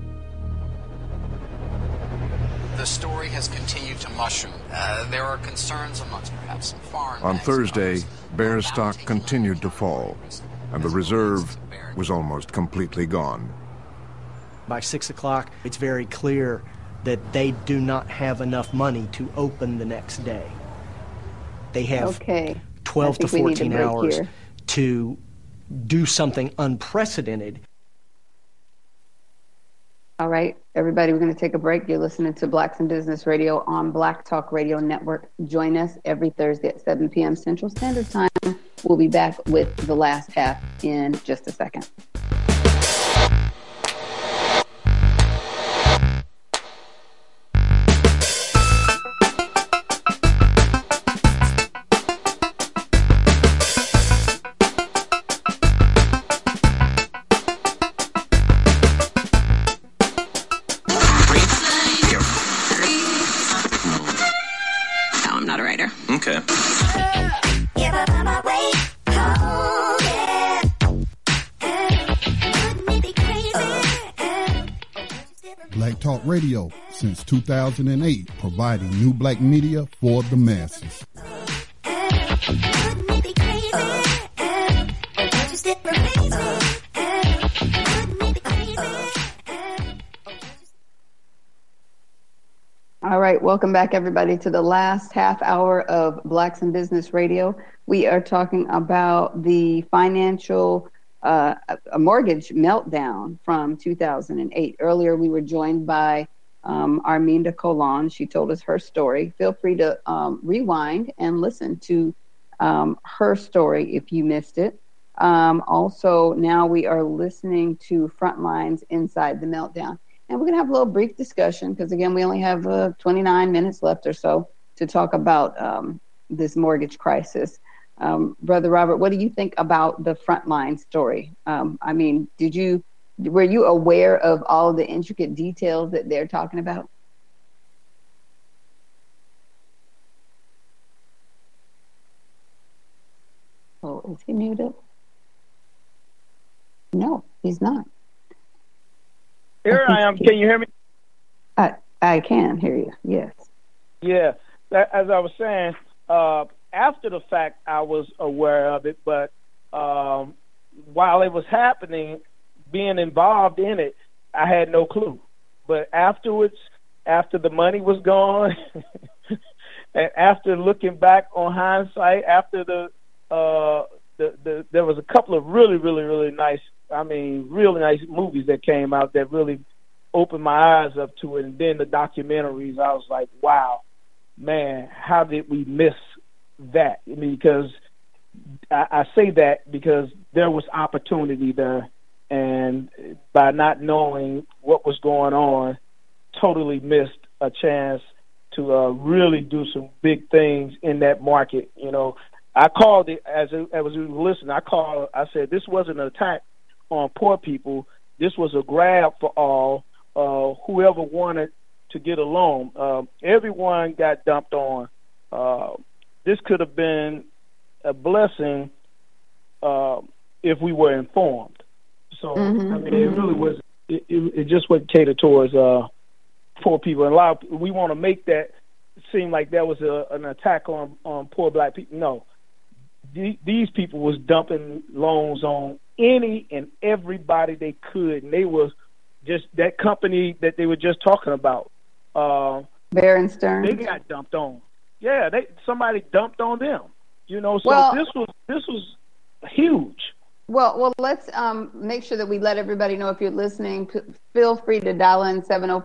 S16: The story has continued to mushroom. There are concerns amongst perhaps some foreign
S8: On Thursday, Bear's stock continued to fall, and the reserve was almost completely gone.
S14: By 6 o'clock, it's very clear that they do not have enough money to open the next day. They have 12 to 14 hours to do something unprecedented.
S3: All right, everybody, we're going to take a break. You're listening to Blacks in Business Radio on Black Talk Radio Network. Join us every Thursday at 7 p.m. Central Standard Time. We'll be back with the last half in just a second.
S1: Black Talk Radio since 2008, providing new black media for the masses.
S3: All right, welcome back, everybody, to the last half hour of Blacks in Business Radio. We are talking about the financial a mortgage meltdown from 2008. Earlier, we were joined by Arminda Colon. She told us her story. Feel free to rewind and listen to her story if you missed it. Also, now we are listening to Frontlines Inside the Meltdown. And we're going to have a little brief discussion because, again, we only have 29 minutes left or so to talk about this mortgage crisis. Brother Robert, what do you think about the Frontline story? I mean, were you aware of all the intricate details that they're talking about? Oh, is he muted? No, he's not.
S4: Here I am. Can you hear me?
S3: I can hear you, yes.
S4: Yeah, as I was saying, after the fact, I was aware of it, but while it was happening, being involved in it, I had no clue. But afterwards, after the money was gone, and after looking back on hindsight, after there was a couple of really nice, really nice movies that came out that really opened my eyes up to it. And then the documentaries, I was like, wow, man, how did we miss that? I mean, because I say that because there was opportunity there, and by not knowing what was going on, totally missed a chance to really do some big things in that market. You know, I called it as we were listening. I said this wasn't an attack on poor people. This was a grab for all. Whoever wanted to get a loan, everyone got dumped on. This could have been a blessing if we were informed. So I mean, it really was. It just wasn't catered towards poor people. And we want to make that seem like that was an attack on poor black people. No, these people was dumping loans on any and everybody they could, and they was just that company that they were just talking about.
S3: Bear and Stearns.
S4: They got dumped on. Yeah, somebody dumped on them. You know, so this was huge.
S3: Well, let's make sure that we let everybody know if you're listening. Feel free to dial in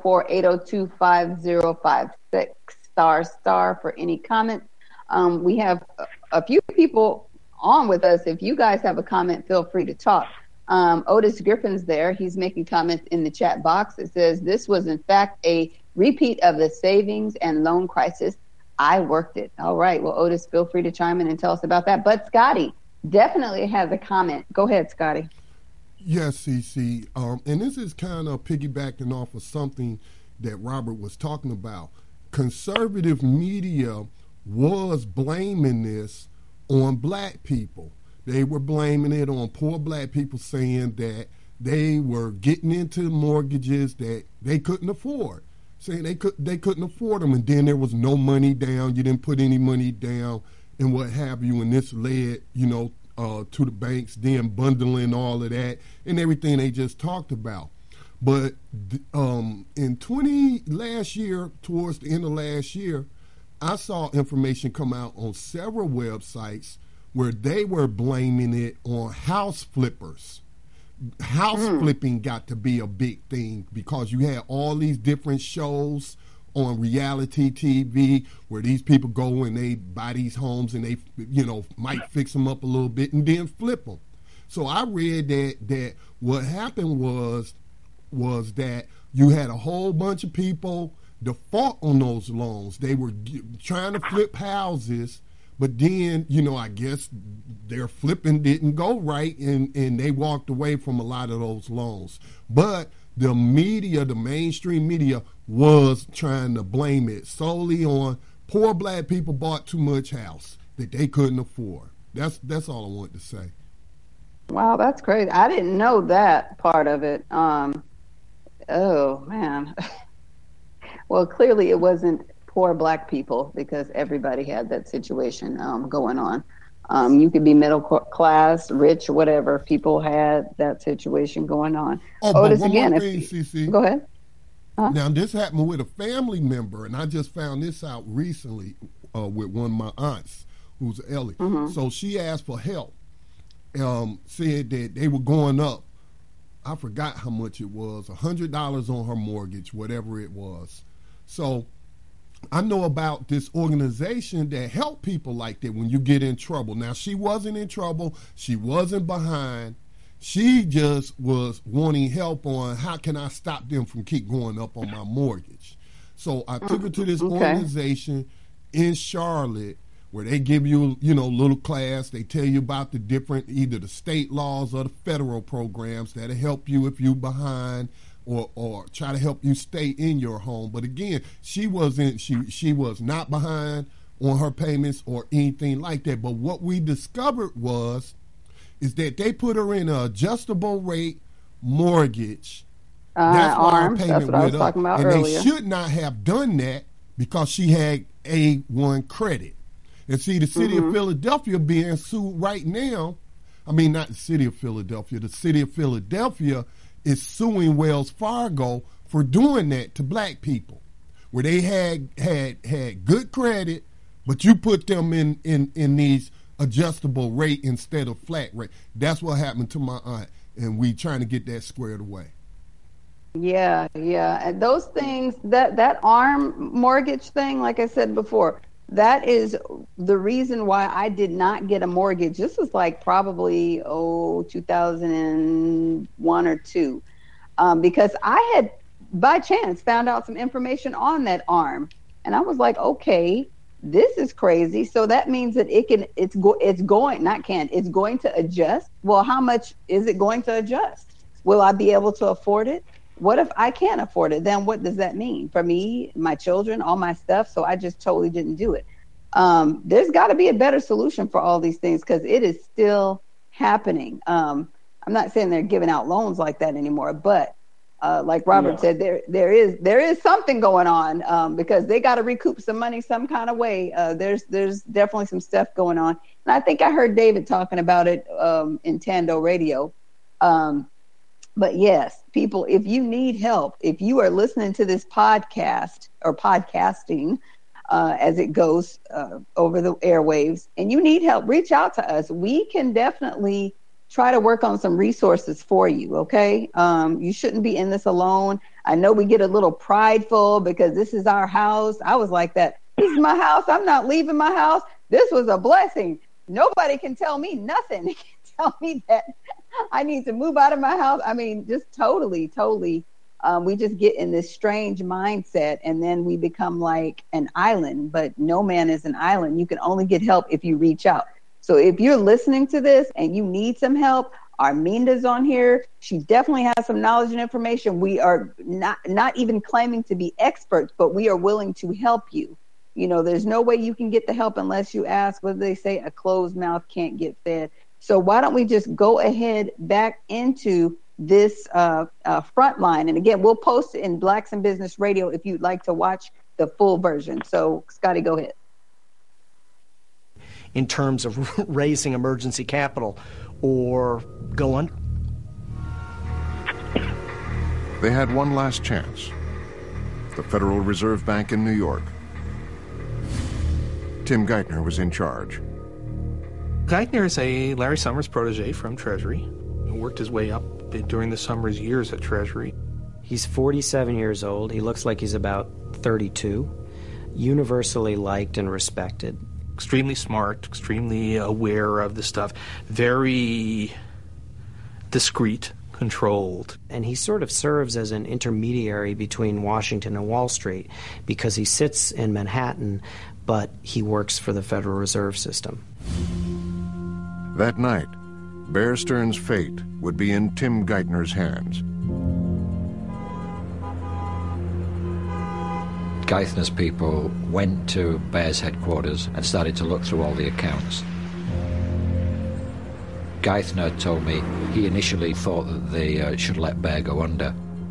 S3: 704-802-5056 * for any comments. We have a few people on with us. If you guys have a comment, feel free to talk. Otis Griffin's there. He's making comments in the chat box. It says, this was in fact a repeat of the savings and loan crisis. I worked it. All right. Well, Otis, feel free to chime in and tell us about that. But Scotty definitely has a comment. Go ahead, Scotty.
S1: Yes, CC. And this is kind of piggybacking off of something that Robert was talking about. Conservative media was blaming this on black people. They were blaming it on poor black people, saying that they were getting into mortgages that they couldn't afford, saying they couldn't afford them, and then there was no money down. You didn't put any money down, and what have you. And this led, to the banks then bundling all of that and everything they just talked about. But last year, towards the end of last year, I saw information come out on several websites where they were blaming it on house flippers. House flipping got to be a big thing because you had all these different shows on reality TV where these people go and they buy these homes and they, might fix them up a little bit and then flip them. So I read that what happened was that you had a whole bunch of people default on those loans. They were trying to flip houses, but then, I guess their flipping didn't go right, and they walked away from a lot of those loans. But the media, the mainstream media, was trying to blame it solely on poor black people bought too much house that they couldn't afford. That's all I wanted to say.
S3: Wow, that's crazy. I didn't know that part of it. Oh, man. Well, clearly it wasn't poor black people because everybody had that situation going on. You could be middle class, rich, whatever. People had that situation going on.
S1: Otis, again, CC.
S3: Go ahead.
S1: Now, this happened with a family member, and I just found this out recently with one of my aunts, who's Ellie. So she asked for help, said that they were going up. I forgot how much it was, $100 on her mortgage, whatever it was. So I know about this organization that help people like that when you get in trouble. Now, she wasn't in trouble. She wasn't behind. She just was wanting help on how can I stop them from keep going up on my mortgage. So I took her to this organization in Charlotte where they give you, little class. They tell you about the different, either the state laws or the federal programs that'll help you if you behind or try to help you stay in your home. But again, she was not behind on her payments or anything like that. But what we discovered is that they put her in an adjustable rate mortgage. That's why her payment went up. And earlier. They should not have done that because she had A1 credit. And see, the city of Philadelphia being sued right now. I mean, not the city of Philadelphia. The city of Philadelphia is suing Wells Fargo for doing that to black people, where they had good credit, but you put them in these adjustable rate instead of flat rate. That's what happened to my aunt, and we trying to get that squared away.
S3: Yeah. And those things, that ARM mortgage thing, like I said before, that is the reason why I did not get a mortgage. This was like probably 2001 or 2, because I had by chance found out some information on that ARM, and I was like, okay, this is crazy. So that means that it's going to adjust. Well, how much is it going to adjust? Will I be able to afford it? What if I can't afford it? Then what does that mean for me, my children, all my stuff? So I just totally didn't do it. There's got to be a better solution for all these things because it is still happening. I'm not saying they're giving out loans like that anymore, but like Robert said, there is something going on because they got to recoup some money some kind of way. There's definitely some stuff going on, and I think I heard David talking about it in Tando Radio. But yes, people, if you need help, if you are listening to this podcast or podcasting as it goes over the airwaves and you need help, reach out to us. We can definitely try to work on some resources for you, okay? You shouldn't be in this alone. I know we get a little prideful because this is our house. I was like that. This is my house. I'm not leaving my house. This was a blessing. Nobody can tell me nothing. They can tell me that I need to move out of my house. I mean, just totally. We just get in this strange mindset and then we become like an island, but no man is an island. You can only get help if you reach out. So if you're listening to this and you need some help, Arminda's on here. She definitely has some knowledge and information. We are not even claiming to be experts, but we are willing to help you. You know, there's no way you can get the help unless you ask. What do they say? A closed mouth can't get fed. So why don't we just go ahead back into this front line? And again, we'll post it in Blacks in Business Radio if you'd like to watch the full version. So Scotty, go ahead.
S14: In terms of raising emergency capital or go on.
S8: They had one last chance. The Federal Reserve Bank in New York. Tim Geithner was in charge.
S2: Geithner is a Larry Summers protege from Treasury. He worked his way up during the Summers years at Treasury.
S5: He's 47 years old. He looks like he's about 32. Universally liked and respected.
S2: Extremely smart, extremely aware of the stuff. Very discreet, controlled.
S5: And he sort of serves as an intermediary between Washington and Wall Street because he sits in Manhattan, but he works for the Federal Reserve System.
S8: That night, Bear Stearns' fate would be in Tim Geithner's hands.
S24: Geithner's people went to Bear's headquarters and started to look through all the accounts. Geithner told me he initially thought that they should let Bear go under.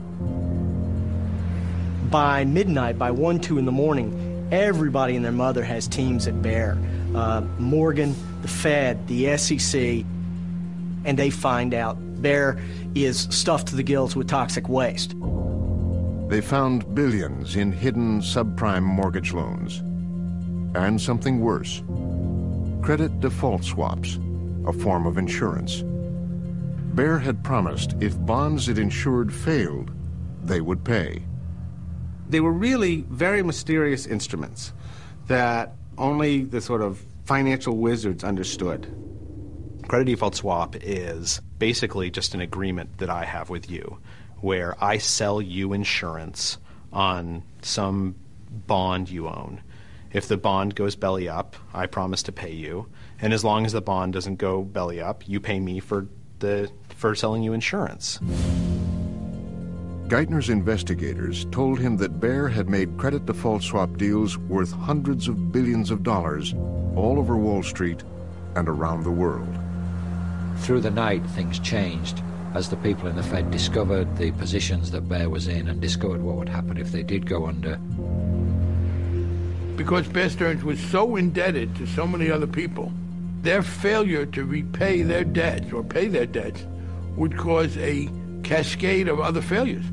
S14: By midnight, by 1, 2 in the morning, everybody and their mother has teams at Bear. Morgan, the Fed, the SEC, and they find out Bear is stuffed to the gills with toxic waste.
S8: They found billions in hidden subprime mortgage loans. And something worse, credit default swaps, a form of insurance. Bear had promised if bonds it insured failed, they would pay.
S9: They were really very mysterious instruments that only the sort of financial wizards understood.
S6: Credit default swap is basically just an agreement that I have with you, where I sell you insurance on some bond you own. If the bond goes belly up, I promise to pay you, and as long as the bond doesn't go belly up, you pay me for selling you insurance.
S8: Geithner's investigators told him that Bear had made credit default swap deals worth hundreds of billions of dollars all over Wall Street and around the world.
S24: Through the night, things changed as the people in the Fed discovered the positions that Bear was in and discovered what would happen if they did go under.
S11: Because Bear Stearns was so indebted to so many other people, their failure to repay their debts or pay their debts would cause a cascade of other failures.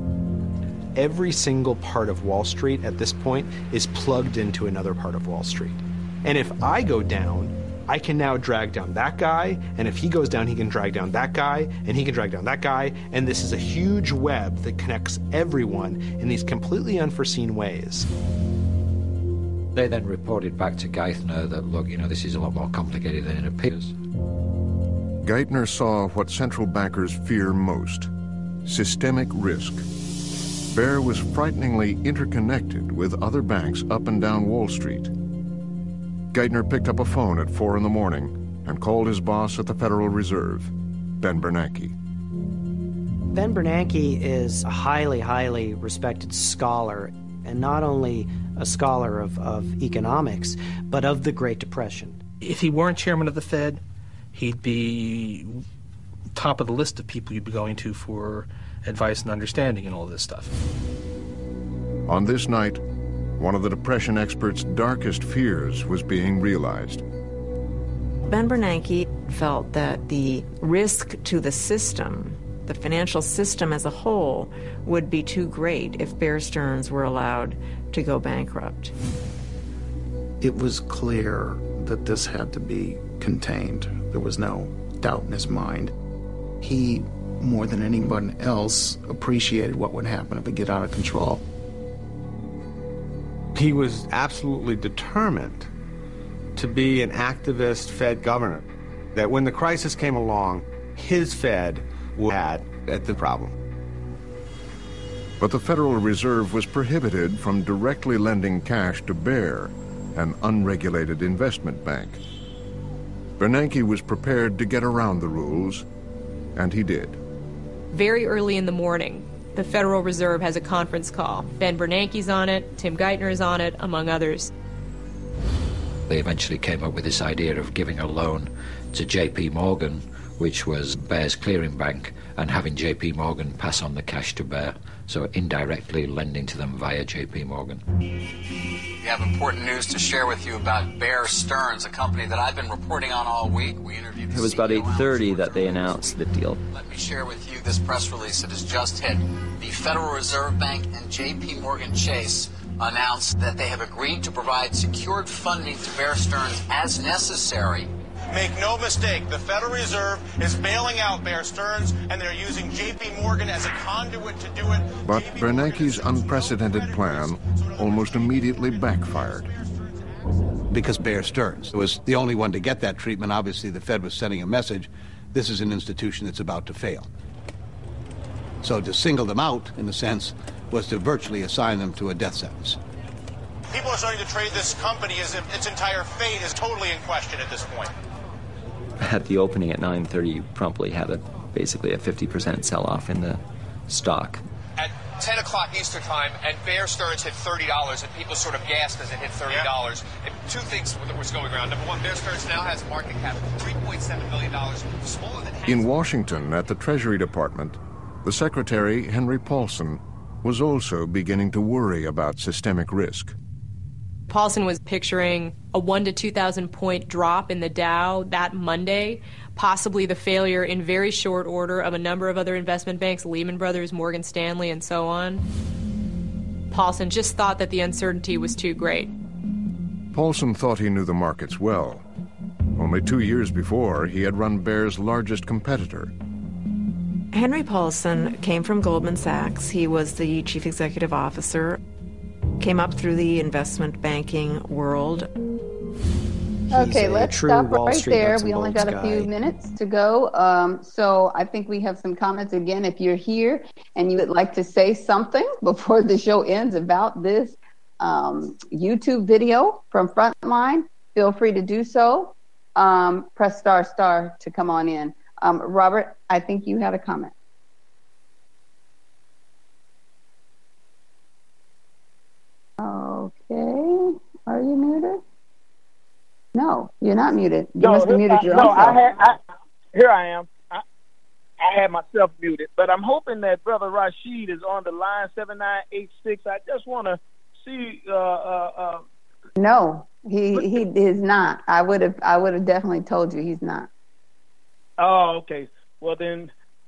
S6: Every single part of Wall Street at this point is plugged into another part of Wall Street. And if I go down, I can now drag down that guy, and if he goes down, he can drag down that guy, and he can drag down that guy, and this is a huge web that connects everyone in these completely unforeseen ways.
S24: They then reported back to Geithner that, look, this is a lot more complicated than it appears.
S8: Geithner saw what central bankers fear most, systemic risk. Bear was frighteningly interconnected with other banks up and down Wall Street. Geithner picked up a phone at 4 in the morning and called his boss at the Federal Reserve, Ben Bernanke.
S5: Ben Bernanke is a highly, highly respected scholar, and not only a scholar of economics, but of the Great Depression.
S2: If he weren't chairman of the Fed, he'd be top of the list of people you'd be going to for advice and understanding and all this stuff.
S8: On this night, one of the Depression experts' darkest fears was being realized.
S21: Ben Bernanke felt that the risk to the system, the financial system as a whole, would be too great if Bear Stearns were allowed to go bankrupt.
S7: It was clear that this had to be contained. There was no doubt in his mind. He, more than anyone else, appreciated what would happen if it got out of control.
S9: He was absolutely determined to be an activist Fed governor, that when the crisis came along, his Fed had at the problem.
S8: But the Federal Reserve was prohibited from directly lending cash to Bear, an unregulated investment bank. Bernanke was prepared to get around the rules, and he did.
S17: Very early in the morning, the Federal Reserve has a conference call. Ben Bernanke's on it, Tim Geithner is on it, among others.
S24: They eventually came up with this idea of giving a loan to J.P. Morgan, which was Bear's clearing bank, and having J.P. Morgan pass on the cash to Bear so indirectly lending to them via JP Morgan.
S16: We have important news to share with you about Bear Stearns, a company that I've been reporting on all week. We interviewed
S18: It was about 8:30 that they announced the deal.
S16: Let me share with you this press release that has just hit. The Federal Reserve Bank and JP Morgan Chase announced that they have agreed to provide secured funding to Bear Stearns as necessary.
S10: Make no mistake, the Federal Reserve is bailing out Bear Stearns, and they're using JP Morgan as a conduit to do it.
S8: But Bernanke's unprecedented plan almost immediately backfired.
S12: Because Bear Stearns was the only one to get that treatment, obviously the Fed was sending a message, this is an institution that's about to fail. So to single them out, in a sense, was to virtually assign them to a death sentence.
S10: People are starting to trade this company as if its entire fate is totally in question at this point.
S18: At the opening at 9:30, you promptly had basically a 50% sell-off in the stock.
S13: At 10 o'clock Eastern time, and Bear Stearns hit $30, and people sort of gasped as it hit $30. Yeah. And two things was going around. Number one, Bear Stearns now has a market cap of $3.7 billion, smaller than half.
S8: In Washington, at the Treasury Department, the Secretary, Henry Paulson, was also beginning to worry about systemic risk.
S17: Paulson was picturing a 1,000 to 2,000 point drop in the Dow that Monday, possibly the failure in very short order of a number of other investment banks, Lehman Brothers, Morgan Stanley, and so on. Paulson just thought that the uncertainty was too great.
S8: Paulson thought he knew the markets well. Only 2 years before, he had run Bear's largest competitor.
S21: Henry Paulson came from Goldman Sachs. He was the chief executive officer. Came up through the investment banking world.
S3: Okay, let's stop right there. We only got a few minutes to go. So I think we have some comments. Again, if you're here and you would like to say something before the show ends about this YouTube video from Frontline, feel free to do so. Press star to come on in. Robert, I think you had a comment. Okay. Are you muted? No, you're not muted. You must have muted your own self.
S4: Here I am. I had myself muted, but I'm hoping that Brother Rashid is on the line 7986. I just want to see.
S3: No, he is not. I would have definitely told you he's not.
S4: Oh, okay. Well then,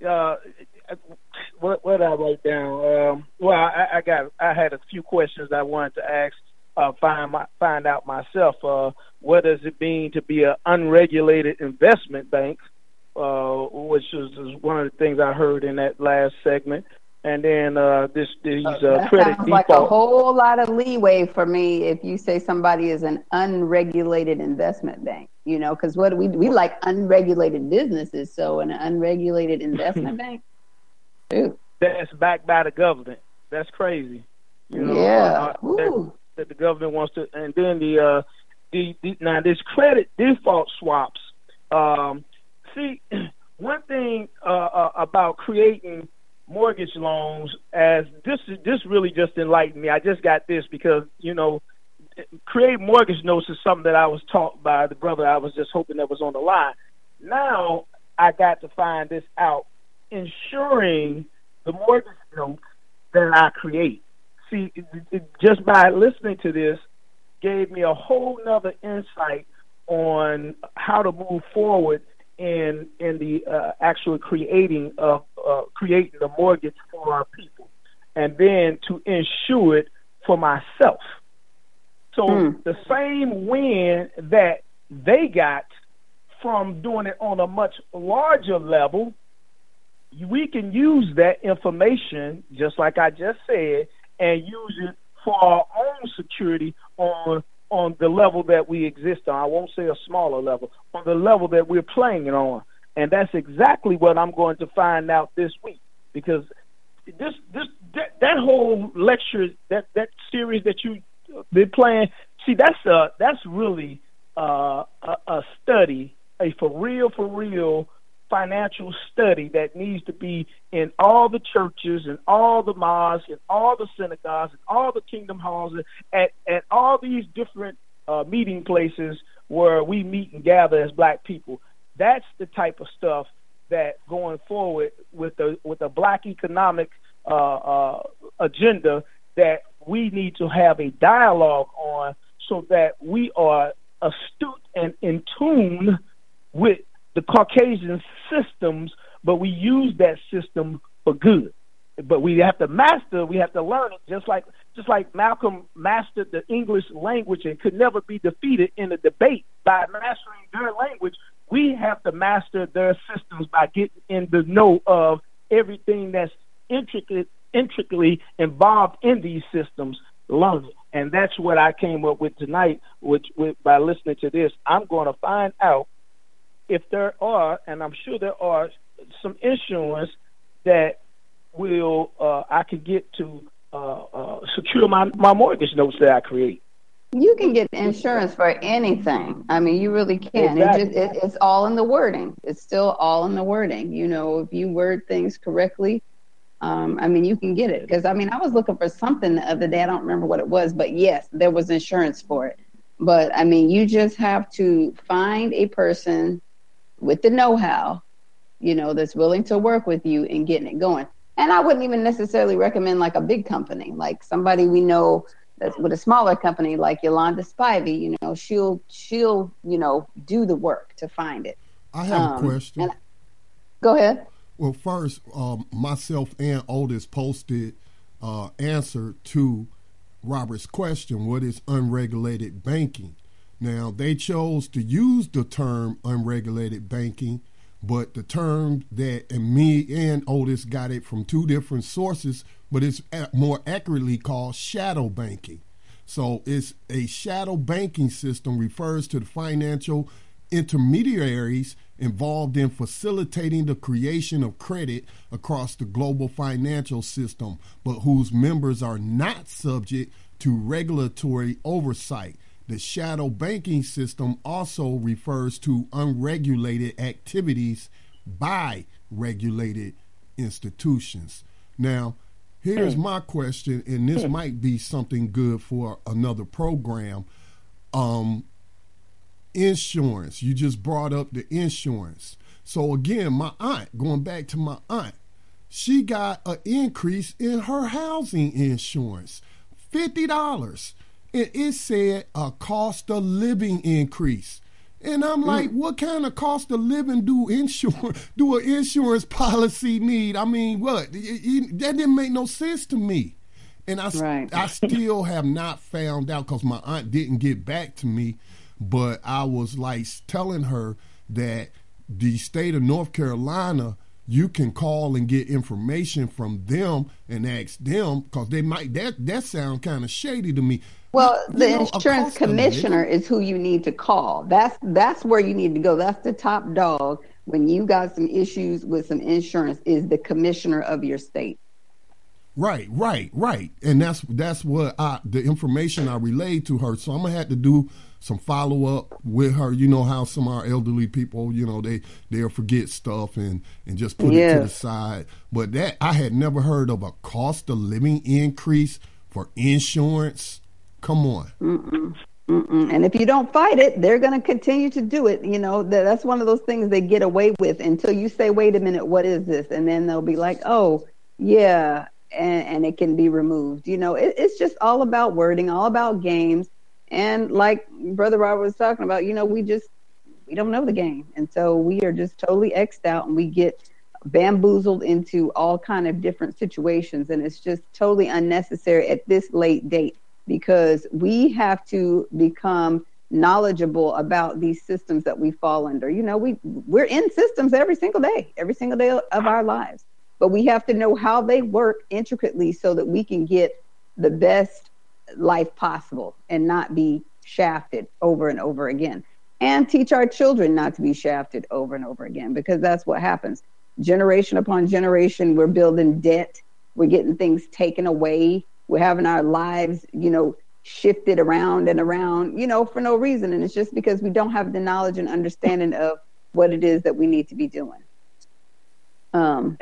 S4: what did I write down? Well, I had a few questions I wanted to ask. Find out myself. What does it mean to be an unregulated investment bank? Which is one of the things I heard in that last segment. And then these
S3: that
S4: credit
S3: sounds
S4: default.
S3: like a whole lot of leeway for me if you say somebody is an unregulated investment bank. You know, because what we like unregulated businesses. So an unregulated investment bank, dude,
S4: that's backed by the government. That's crazy. You know,
S3: yeah.
S4: That the government wants to, and then now this credit default swaps. See, one thing about creating mortgage loans, as this really just enlightened me. I just got this because create mortgage notes is something that I was taught by the brother I was just hoping that was on the line. Now I got to find this out. Ensuring the mortgage notes that I create. See, just by listening to this gave me a whole nother insight on how to move forward in the actual creating the mortgage for our people, and then to insure it for myself. So the same win that they got from doing it on a much larger level, we can use that information, just like I just said, and use it for our own security on the level that we exist on. I won't say a smaller level, on the level that we're playing it on. And that's exactly what I'm going to find out this week, because that whole lecture, that series that you've been playing, see, that's really a study, a for real financial study that needs to be in all the churches and all the mosques and all the synagogues and all the kingdom halls and at all these different meeting places where we meet and gather as black people. That's the type of stuff that going forward with the black economic agenda that we need to have a dialogue on, so that we are astute and in tune with the Caucasian systems, but we use that system for good. But we have to master, we have to learn it, just like Malcolm mastered the English language and could never be defeated in a debate by mastering their language. We have to master their systems by getting in the know of everything that's intricately involved in these systems, learn it. And that's what I came up with tonight, by listening to this. I'm going to find out if there are, and I'm sure there are, some insurance that will I could get to secure my mortgage notes that I create.
S3: You can get insurance for anything. I mean, you really can.
S4: Exactly.
S3: It's all in the wording. It's still all in the wording. You know, if you word things correctly, I mean, you can get it. Because, I mean, I was looking for something the other day. I don't remember what it was. But, yes, there was insurance for it. But, I mean, you just have to find a person with the know-how, you know, that's willing to work with you and getting it going. And I wouldn't even necessarily recommend like a big company, like somebody we know that's with a smaller company like Yolanda Spivey. You know, she'll you know, do the work to find it.
S1: I have a question.
S3: Go ahead.
S1: Well, first, myself and Otis posted answer to Robert's question, what is unregulated banking? Now, they chose to use the term unregulated banking, but the term that, and me and Otis got it from two different sources, but it's more accurately called shadow banking. So it's a shadow banking system, refers to the financial intermediaries involved in facilitating the creation of credit across the global financial system, but whose members are not subject to regulatory oversight. The shadow banking system also refers to unregulated activities by regulated institutions. Now, here's my question, and this might be something good for another program. Insurance. You just brought up the insurance. So again, my aunt, going back to my aunt, she got an increase in her housing insurance, $50. And it said a cost of living increase. And I'm like, what kind of cost of living do an insurance policy need? I mean, what? That didn't make no sense to me. And I still have not found out, because my aunt didn't get back to me, but I was like telling her that the state of North Carolina, you can call and get information from them and ask them, because they might, that sound kind of shady to me.
S3: Well, the insurance commissioner is who you need to call. That's where you need to go. That's the top dog when you got some issues with some insurance, is the commissioner of your state.
S1: Right. And that's what the information I relayed to her. So I'm going to have to do some follow-up with her. You know how some of our elderly people, you know, they'll forget stuff and just put it to the side. But that, I had never heard of a cost of living increase for insurance. Come on.
S3: And if you don't fight it, they're going to continue to do it. You know, that's one of those things they get away with until you say, wait a minute, what is this? And then they'll be like, oh, yeah, and it can be removed. You know, it's just all about wording, all about games. And like Brother Robert was talking about, you know, we don't know the game. And so we are just totally X'd out, and we get bamboozled into all kind of different situations. And it's just totally unnecessary at this late date, because we have to become knowledgeable about these systems that we fall under. You know, we're in systems every single day of our lives, but we have to know how they work intricately so that we can get the best life possible and not be shafted over and over again, and teach our children not to be shafted over and over again, because that's what happens. Generation upon generation, we're building debt. We're getting things taken away. We're having our lives, you know, shifted around and around, you know, for no reason. And it's just because we don't have the knowledge and understanding of what it is that we need to be doing.
S4: And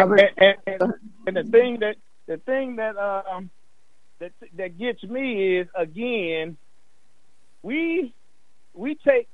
S4: the thing that gets me is, again, we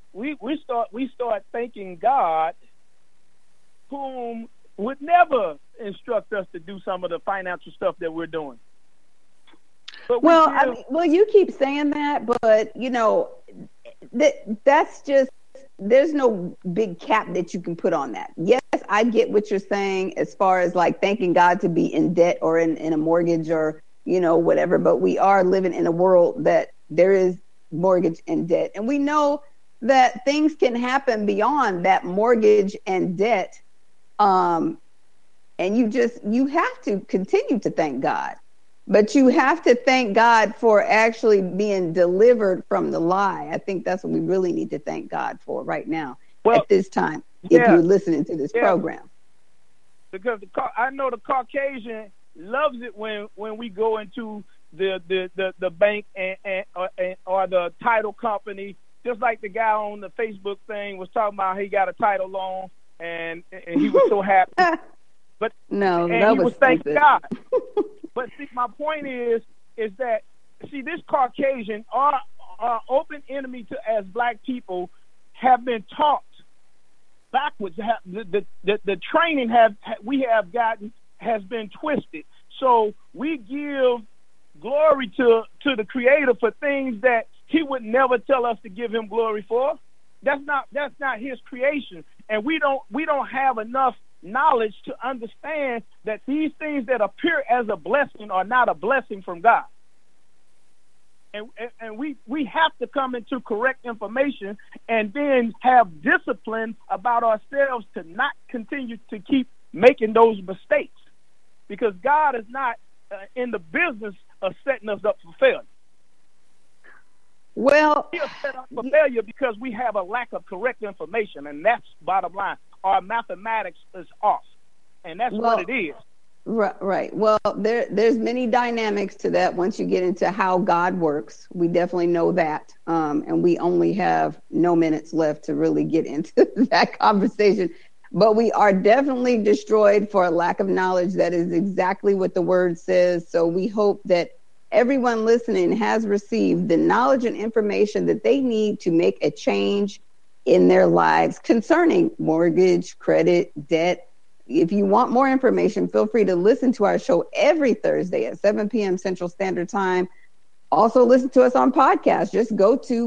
S4: start thanking God, whom would never instruct us to do some of the financial stuff that we're doing. But
S3: well, you keep saying that, but you know, that's just, there's no big cap that you can put on that. Yes, I get what you're saying as far as like thanking God to be in debt or in a mortgage or, you know, whatever, but we are living in a world that there is mortgage and debt. And we know that things can happen beyond that mortgage and debt. And you have to continue to thank God, but you have to thank God for actually being delivered from the lie. I think that's what we really need to thank God for right now at this time, if you're listening to this program.
S4: Because I know the Caucasian loves it when we go into the bank or the title company, just like the guy on the Facebook thing was talking about. He got a title loan and he was so happy. But
S3: no,
S4: and he was thanking God. But see, my point is that, see, this Caucasian, our open enemy to as black people, have been taught backwards. The training we have gotten has been twisted. So we give glory to the Creator for things that He would never tell us to give Him glory for. That's not His creation, and we don't have enough knowledge to understand that these things that appear as a blessing are not a blessing from God. And we have to come into correct information and then have discipline about ourselves to not continue to keep making those mistakes, because God is not in the business of setting us up for failure.
S3: Well,
S4: He'll set up for failure because we have a lack of correct information, and that's bottom line. Our mathematics is off, and that's what it is.
S3: Right. Well, there's many dynamics to that. Once you get into how God works, we definitely know that, and we only have no minutes left to really get into that conversation. But we are definitely destroyed for a lack of knowledge. That is exactly what the word says. So we hope that everyone listening has received the knowledge and information that they need to make a change in their lives concerning mortgage, credit, debt. If you want more information, feel free to listen to our show every Thursday at 7 p.m. Central Standard Time. Also listen to us on podcast. Just go to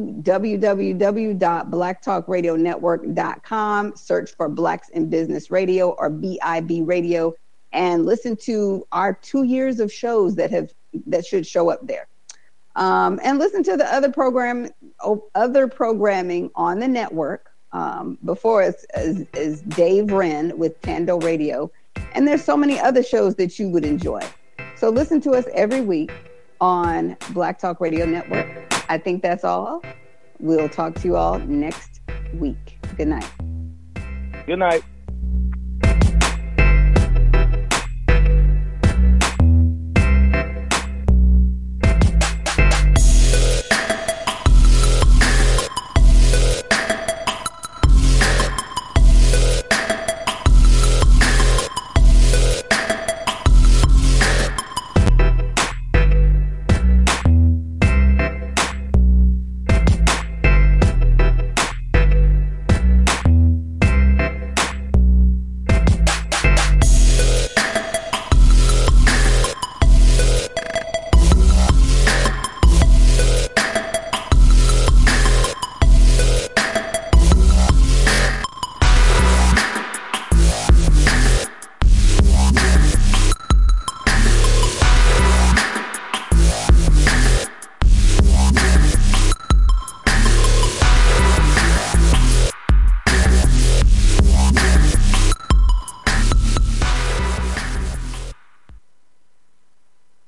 S3: www.blacktalkradionetwork.com, search for Blacks in Business Radio or BIB Radio, and listen to our 2 years of shows that should show up there. And listen to the other programming on the network. Before us is Dave Wren with Pando Radio. And there's so many other shows that you would enjoy. So listen to us every week on Black Talk Radio Network. I think that's all. We'll talk to you all next week. Good night.
S4: Good night.